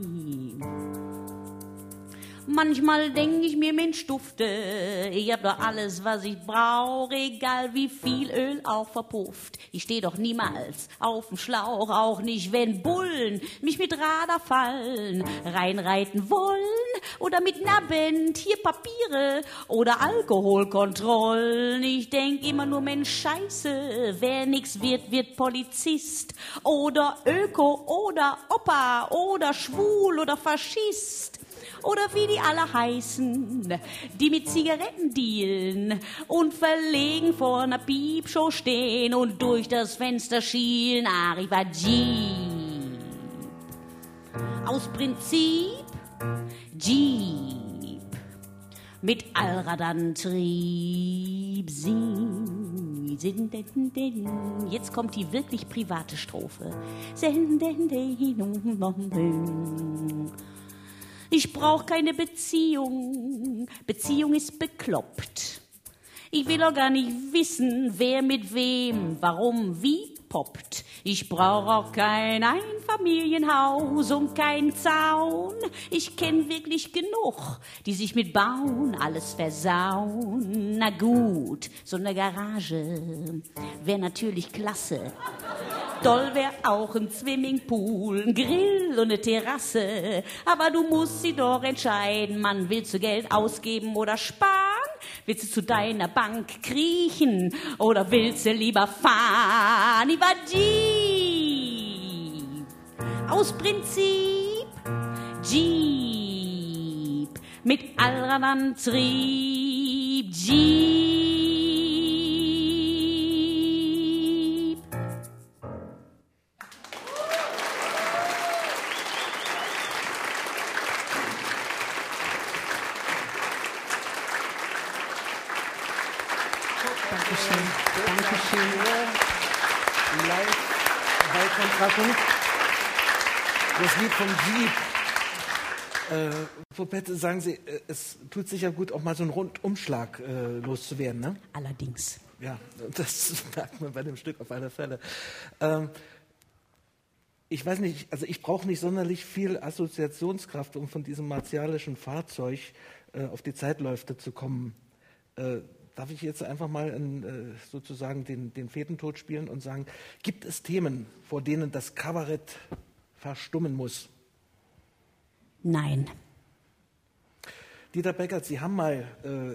manchmal denk ich mir, Mensch, dufte, ich hab doch alles, was ich brauch, egal wie viel Öl auch verpufft. Ich steh doch niemals auf dem Schlauch, auch nicht, wenn Bullen mich mit Radar fallen, reinreiten wollen oder mit Nabend, hier Papiere oder Alkoholkontrollen. Ich denk immer nur, Mensch, scheiße, wer nix wird, wird Polizist oder Öko oder Opa oder schwul oder Faschist. Oder wie die alle heißen, die mit Zigaretten dealen und verlegen vor einer Piepshow stehen und durch das Fenster schielen. Ach, ich war Jeep. Aus Prinzip Jeep. Mit Allradantrieb. Jetzt kommt die wirklich private Strophe. Ich brauch keine Beziehung. Beziehung ist bekloppt. Ich will auch gar nicht wissen, wer mit wem, warum, wie poppt. Ich brauch auch kein Einfamilienhaus und keinen Zaun. Ich kenn wirklich genug, die sich mit Bauen alles versauen. Na gut, so eine Garage wär natürlich klasse. Toll wär auch ein Swimmingpool, ein Grill und eine Terrasse. Aber du musst sie doch entscheiden, Mann, willst du Geld ausgeben oder sparen? Willst du zu deiner Bank kriechen oder willst du lieber fahren? Ich war Jeep. Aus Prinzip Jeep. Mit Allradantrieb Jeep. Dankeschön. Live bei Kontrapunkt. Das Lied vom Jeep. Frau Pette, sagen Sie, es tut sich ja gut, auch mal so einen Rundumschlag loszuwerden, ne? Allerdings. Ja, das merkt man bei dem Stück auf alle Fälle. Ich weiß nicht, also ich brauche nicht sonderlich viel Assoziationskraft, um von diesem martialischen Fahrzeug auf die Zeitläufe zu kommen. darf ich jetzt einfach mal sozusagen den Fedentod spielen und sagen, gibt es Themen, vor denen das Kabarett verstummen muss? Nein. Dieter Beckert, Sie haben mal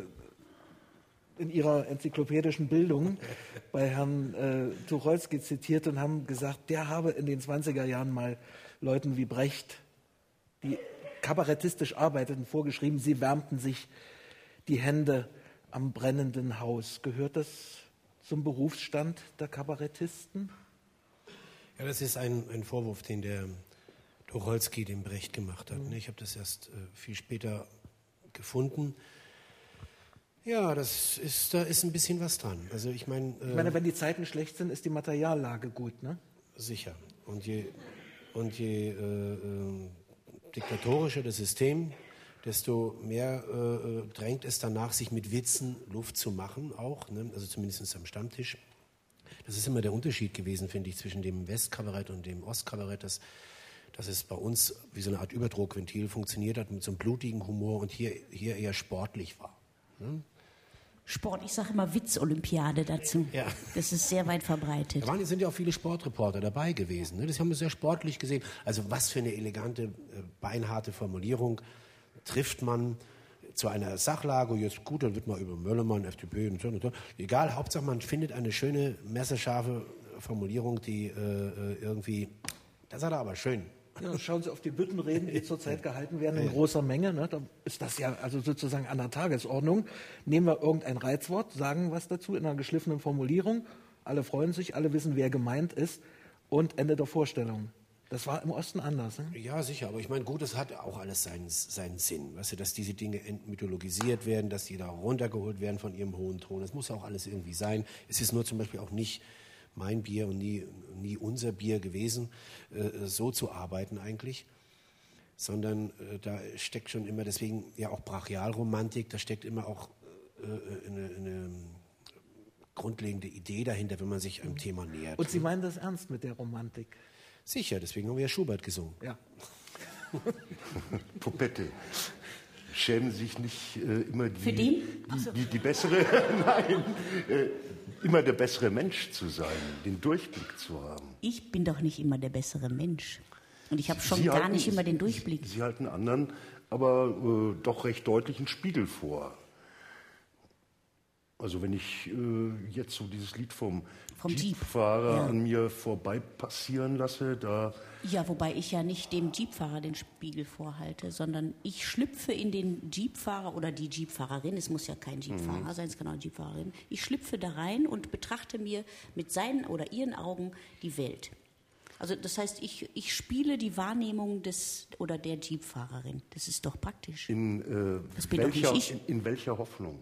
in Ihrer enzyklopädischen Bildung bei Herrn Tucholsky zitiert und haben gesagt, der habe in den 20er Jahren mal Leuten wie Brecht, die kabarettistisch arbeiteten, vorgeschrieben, sie wärmten sich die Hände am brennenden Haus. Gehört das zum Berufsstand der Kabarettisten? Ja, das ist ein Vorwurf, den der Tucholsky dem Brecht gemacht hat. Ich habe das erst viel später gefunden. Ja, da ist ein bisschen was dran. Also ich meine, wenn die Zeiten schlecht sind, ist die Materiallage gut, ne? Sicher. Und je diktatorischer das System, desto mehr drängt es danach, sich mit Witzen Luft zu machen, auch, ne? Also zumindest am Stammtisch. Das ist immer der Unterschied gewesen, finde ich, zwischen dem Westkabarett und dem Ostkabarett, dass es bei uns wie so eine Art Überdruckventil funktioniert hat, mit so einem blutigen Humor und hier eher sportlich war. Ne? Sport, ich sage immer Witz-Olympiade dazu. Ja. Das ist sehr weit verbreitet. Da sind ja auch viele Sportreporter dabei gewesen. Ne? Das haben wir sehr sportlich gesehen. Also was für eine elegante, beinharte Formulierung trifft man zu einer Sachlage. Jetzt gut, dann wird mal über Möllermann, FDP und so. Egal, Hauptsache man findet eine schöne, messerscharfe Formulierung, die irgendwie, das hat er aber schön. Ja, schauen Sie auf die Büttenreden, die zurzeit gehalten werden, in großer Menge. Ne? Da ist das ja also sozusagen an der Tagesordnung. Nehmen wir irgendein Reizwort, sagen was dazu in einer geschliffenen Formulierung. Alle freuen sich, alle wissen, wer gemeint ist. Und Ende der Vorstellung. Das war im Osten anders. Ne? Ja, sicher. Aber ich meine, gut, es hat auch alles seinen Sinn. Weißt du, dass diese Dinge entmythologisiert werden, dass die da runtergeholt werden von ihrem hohen Ton. Das muss ja auch alles irgendwie sein. Es ist nur zum Beispiel auch nicht mein Bier und nie unser Bier gewesen, so zu arbeiten eigentlich, sondern da steckt schon immer, deswegen ja auch Brachialromantik, da steckt immer auch eine grundlegende Idee dahinter, wenn man sich einem Thema nähert. Und Sie meinen das ernst mit der Romantik? Sicher, deswegen haben wir ja Schubert gesungen. Ja. Popette. Schämen sich nicht immer Für den? Die bessere, nein, immer der bessere Mensch zu sein, den Durchblick zu haben. Ich bin doch nicht immer der bessere Mensch. Und ich habe schon gar nicht immer den Durchblick. Sie halten anderen aber doch recht deutlichen Spiegel vor. Also wenn ich jetzt so dieses Lied vom Jeepfahrer an mir vorbei passieren lasse, da... Ja, wobei ich ja nicht dem Jeepfahrer den Spiegel vorhalte, sondern ich schlüpfe in den Jeepfahrer oder die Jeepfahrerin, es muss ja kein Jeepfahrer sein, es kann auch eine Jeepfahrerin, ich schlüpfe da rein und betrachte mir mit seinen oder ihren Augen die Welt. Also das heißt, ich spiele die Wahrnehmung des oder der Jeepfahrerin. Das ist doch praktisch. Das bin doch nicht ich. In welcher Hoffnung?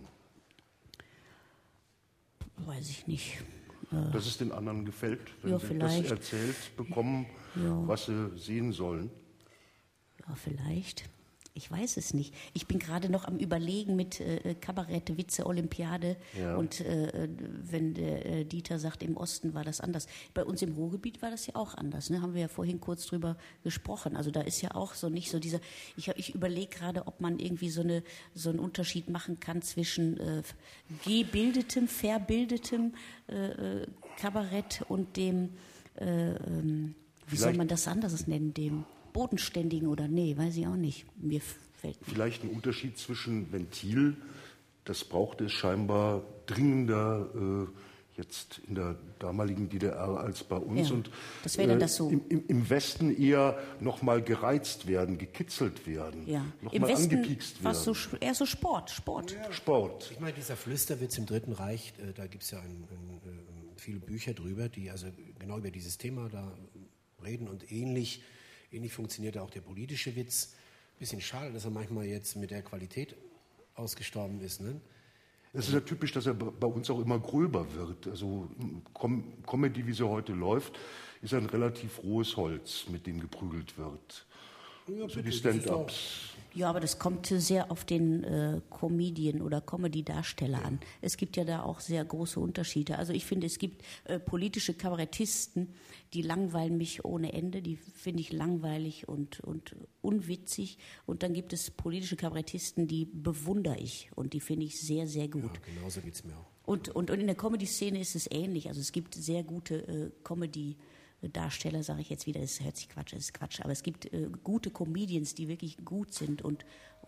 Weiß ich nicht. Dass es den anderen gefällt, wenn sie das erzählt bekommen, was sie sehen sollen? Ja, vielleicht. Ich weiß es nicht. Ich bin gerade noch am Überlegen mit Kabarett, Witze, Olympiade. Ja. Und wenn der Dieter sagt, im Osten war das anders. Bei uns im Ruhrgebiet war das ja auch anders. Ne? Haben wir ja vorhin kurz drüber gesprochen. Also da ist ja auch so nicht so dieser... Ich überlege gerade, ob man irgendwie so einen Unterschied machen kann zwischen gebildetem, verbildetem Kabarett und dem... wie soll man das anders nennen? Dem Bodenständigen oder weiß ich auch nicht. Mir fällt nicht. Vielleicht ein Unterschied zwischen Ventil, das brauchte es scheinbar dringender jetzt in der damaligen DDR als bei uns. Ja, und das wäre dann das so. Im Westen eher nochmal gereizt werden, gekitzelt werden, ja. nochmal angepiekst werden. Im Westen war es eher so Sport. Ja, Sport. Ich meine, dieser Flüsterwitz im Dritten Reich, da gibt es ja viele Bücher drüber, die also genau über dieses Thema da reden und ähnlich funktioniert auch der politische Witz. Bisschen schade, dass er manchmal jetzt mit der Qualität ausgestorben ist. Ne? Es ist ja typisch, dass er bei uns auch immer gröber wird. Also Comedy, wie sie heute läuft, ist ein relativ rohes Holz, mit dem geprügelt wird. Also die Stand-ups. Ja, aber das kommt sehr auf den Comedian oder Comedy-Darsteller an. Es gibt ja da auch sehr große Unterschiede. Also ich finde, es gibt politische Kabarettisten, die langweilen mich ohne Ende. Die finde ich langweilig und unwitzig. Und dann gibt es politische Kabarettisten, die bewundere ich. Und die finde ich sehr, sehr gut. Ja, genauso geht es mir auch. Und in der Comedy-Szene ist es ähnlich. Also es gibt sehr gute Comedy-Darsteller, sage ich jetzt wieder, das hört sich Quatsch, das ist Quatsch, aber es gibt gute Comedians, die wirklich gut sind und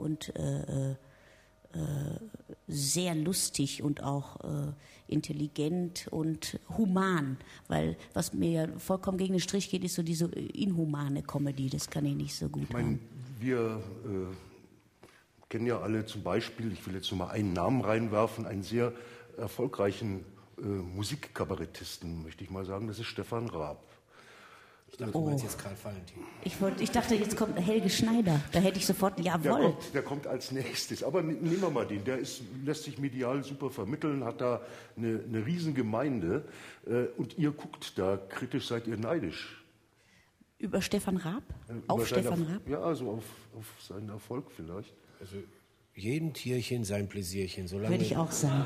sehr lustig und auch intelligent und human, weil was mir ja vollkommen gegen den Strich geht, ist so diese inhumane Comedy, das kann ich nicht so gut. Ich meine, wir kennen ja alle zum Beispiel, ich will jetzt nur mal einen Namen reinwerfen, einen sehr erfolgreichen Musikkabarettisten, möchte ich mal sagen, das ist Stefan Raab. Ich dachte, du meinst jetzt Karl Valentin. Ich dachte, jetzt kommt Helge Schneider. Da hätte ich sofort, jawohl. Der kommt als nächstes. Aber nehmen wir mal den. Der lässt sich medial super vermitteln, hat da eine Riesengemeinde. Und ihr guckt da kritisch, seid ihr neidisch. Über Stefan Raab? Auf Stefan Raab? Ja, also auf seinen Erfolg vielleicht. Also jedem Tierchen sein Pläsierchen. Solange würde ich auch sagen.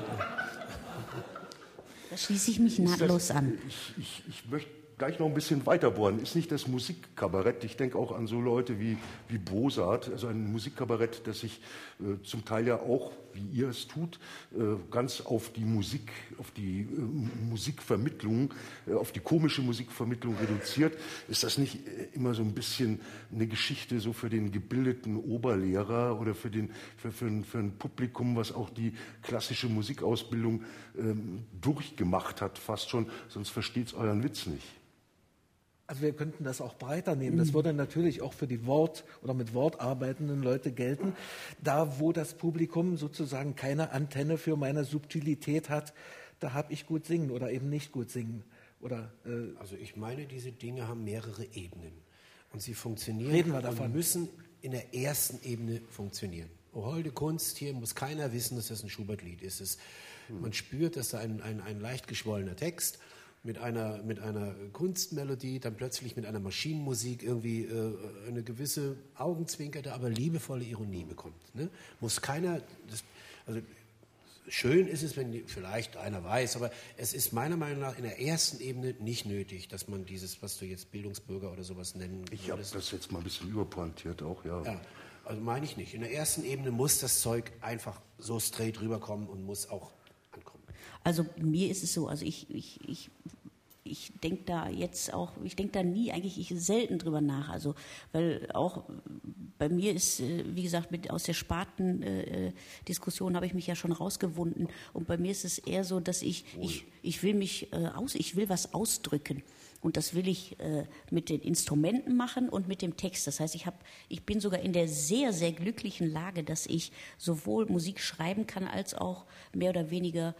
Da schließe ich mich nahtlos an. Ich möchte gleich noch ein bisschen weiter bohren. Ist nicht das Musikkabarett, ich denke auch an so Leute wie Bosart, also ein Musikkabarett, das sich zum Teil ja auch, wie ihr es tut, ganz auf die Musik, auf die Musikvermittlung, auf die komische Musikvermittlung reduziert. Ist das nicht immer so ein bisschen eine Geschichte so für den gebildeten Oberlehrer oder für ein Publikum, was auch die klassische Musikausbildung durchgemacht hat, fast schon, sonst versteht es euren Witz nicht? Also wir könnten das auch breiter nehmen. Das würde natürlich auch für die mit Wort arbeitenden Leute gelten. Da, wo das Publikum sozusagen keine Antenne für meine Subtilität hat, da habe ich gut singen oder eben nicht gut singen. Also ich meine, diese Dinge haben mehrere Ebenen. Und sie funktionieren Reden wir davon. und müssen in der ersten Ebene funktionieren. O holde Kunst, hier muss keiner wissen, dass das ein Schubert-Lied ist. Man spürt, dass da ein leicht geschwollener Text mit einer Kunstmelodie, dann plötzlich mit einer Maschinenmusik irgendwie eine gewisse augenzwinkerte, aber liebevolle Ironie bekommt. Ne? Muss keiner, also schön ist es, wenn vielleicht einer weiß, aber es ist meiner Meinung nach in der ersten Ebene nicht nötig, dass man dieses, was du jetzt Bildungsbürger oder sowas nennen würdest. Ich habe das jetzt mal ein bisschen überpointiert auch, ja. Ja, also meine ich nicht. In der ersten Ebene muss das Zeug einfach so straight rüberkommen und muss auch ankommen. Also mir ist es so, also ich denke da eigentlich selten drüber nach. Also, weil auch bei mir ist, wie gesagt, aus der Spartendiskussion habe ich mich ja schon rausgewunden. Und bei mir ist es eher so, dass ich will was ausdrücken. Und das will ich mit den Instrumenten machen und mit dem Text. Das heißt, ich bin sogar in der sehr, sehr glücklichen Lage, dass ich sowohl Musik schreiben kann, als auch mehr oder weniger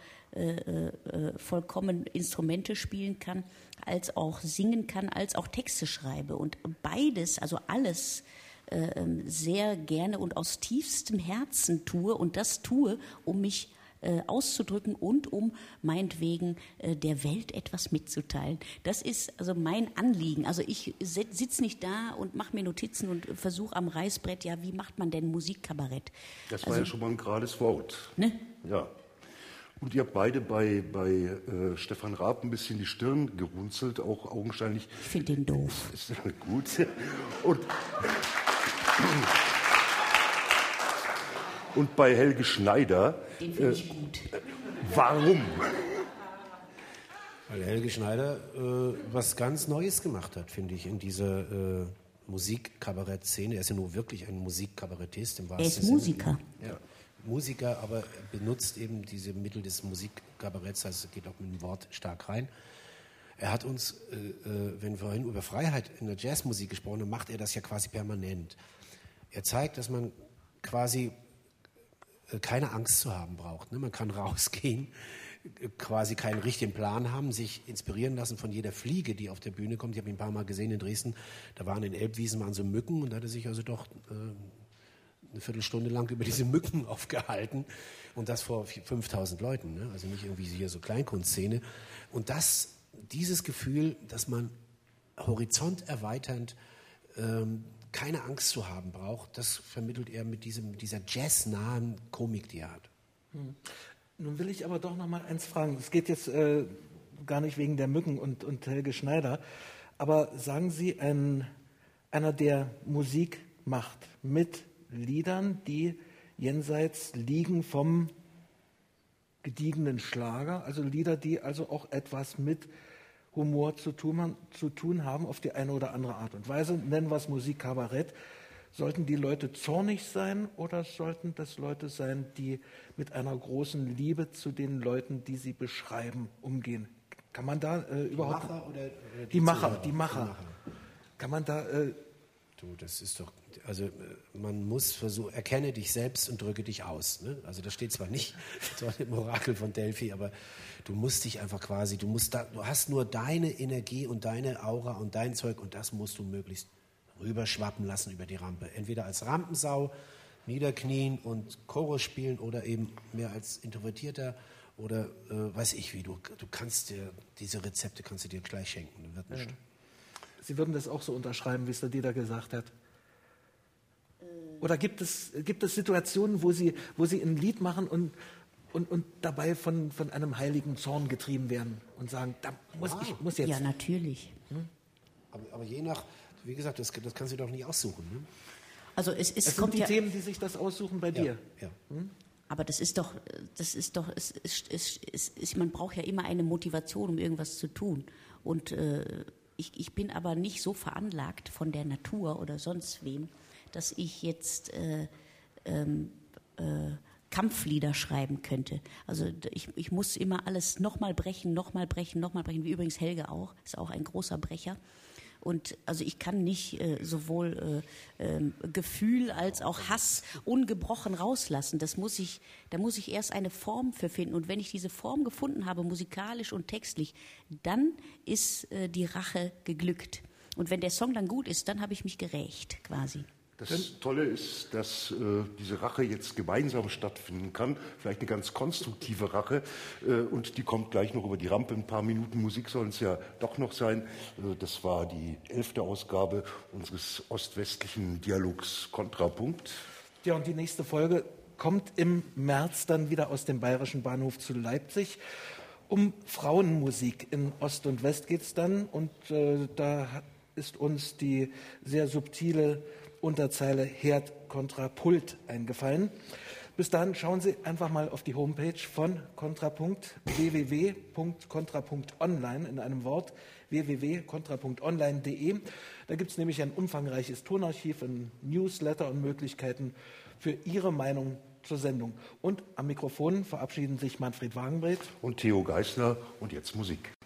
vollkommen Instrumente spielen kann, als auch singen kann, als auch Texte schreibe. Und beides, also alles, sehr gerne und aus tiefstem Herzen tue. Und das tue, um mich auszudrücken und um meinetwegen der Welt etwas mitzuteilen. Das ist also mein Anliegen. Also ich sitze nicht da und mache mir Notizen und versuche am Reißbrett, ja, wie macht man denn Musikkabarett? Das war ja schon mal ein gerades Wort. Ne? Ja. Und ihr habt beide bei Stefan Raab ein bisschen die Stirn gerunzelt, auch augenscheinlich. Ich finde den doof. Ist gut. Und bei Helge Schneider. Den finde ich gut. Warum? Weil Helge Schneider was ganz Neues gemacht hat, finde ich, in dieser Musikkabarett-Szene. Er ist ja nur wirklich ein Musikkabarettist im wahrsten Sinne. Er ist Musiker. Ja, Musiker, aber er benutzt eben diese Mittel des Musikkabaretts, also geht auch mit dem Wort stark rein. Er hat uns, wenn wir vorhin über Freiheit in der Jazzmusik gesprochen haben, macht er das ja quasi permanent. Er zeigt, dass man quasi keine Angst zu haben braucht. Ne? Man kann rausgehen, quasi keinen richtigen Plan haben, sich inspirieren lassen von jeder Fliege, die auf der Bühne kommt. Ich habe ihn ein paar Mal gesehen in Dresden, da waren in Elbwiesen so Mücken und da hat er sich also doch eine Viertelstunde lang über diese Mücken aufgehalten und das vor 5000 Leuten, ne? Also nicht irgendwie hier so Kleinkunstszene. Und dieses Gefühl, dass man horizonterweiternd keine Angst zu haben braucht, das vermittelt er mit dieser jazznahen Komik, die er hat. Nun will ich aber doch noch mal eins fragen. Es geht jetzt gar nicht wegen der Mücken und Helge Schneider, aber sagen Sie, einer, der Musik macht mit Liedern, die jenseits liegen vom gediegenen Schlager, also Lieder, die also auch etwas mit Humor zu tun haben, auf die eine oder andere Art und Weise, nennen wir es Musikkabarett. Sollten die Leute zornig sein oder sollten das Leute sein, die mit einer großen Liebe zu den Leuten, die sie beschreiben, umgehen? Kann man da überhaupt... Macher oder die Macher. Kann man da... Das ist doch... Also man muss versuchen, erkenne dich selbst und drücke dich aus. Ne? Also das steht zwar nicht so im Orakel von Delphi, aber du musst dich einfach quasi, du hast nur deine Energie und deine Aura und dein Zeug und das musst du möglichst rüberschwappen lassen über die Rampe. Entweder als Rampensau niederknien und Chorus spielen oder eben mehr als Introvertierter oder weiß ich wie. Du kannst dir, diese Rezepte kannst du dir gleich schenken. Wird nicht. Sie würden das auch so unterschreiben, wie es der Dieter gesagt hat? Oder gibt es Situationen, wo Sie ein Lied machen und dabei von einem heiligen Zorn getrieben werden und sagen, da muss jetzt... Ja, natürlich. Aber je nach, wie gesagt, das kannst du doch nicht aussuchen. Ne? Also es sind die Themen, die sich das aussuchen bei dir. Ja. Aber man braucht ja immer eine Motivation, um irgendwas zu tun. Und ich bin aber nicht so veranlagt von der Natur oder sonst wem, dass ich jetzt Kampflieder schreiben könnte. Also ich muss immer alles nochmal brechen, wie übrigens Helge auch, ist auch ein großer Brecher. Und also ich kann nicht sowohl Gefühl als auch Hass ungebrochen rauslassen. Da muss ich erst eine Form für finden. Und wenn ich diese Form gefunden habe, musikalisch und textlich, dann ist die Rache geglückt. Und wenn der Song dann gut ist, dann habe ich mich gerächt quasi. Das Tolle ist, dass diese Rache jetzt gemeinsam stattfinden kann, vielleicht eine ganz konstruktive Rache, und die kommt gleich noch über die Rampe. Ein paar Minuten Musik sollen es ja doch noch sein. Das war die 11. Ausgabe unseres ostwestlichen Dialogs Kontrapunkt. Ja, und die nächste Folge kommt im März dann wieder aus dem Bayerischen Bahnhof zu Leipzig. Um Frauenmusik in Ost und West geht es dann, und da ist uns die sehr subtile Unterzeile Herd kontra Pult eingefallen. Bis dahin schauen Sie einfach mal auf die Homepage von Kontrapunkt, www.kontrapunkt.online in einem Wort, www.kontrapunkt.online.de. Da gibt es nämlich ein umfangreiches Tonarchiv, ein Newsletter und Möglichkeiten für Ihre Meinung zur Sendung. Und am Mikrofon verabschieden sich Manfred Wagenbreth und Theo Geisler, und jetzt Musik.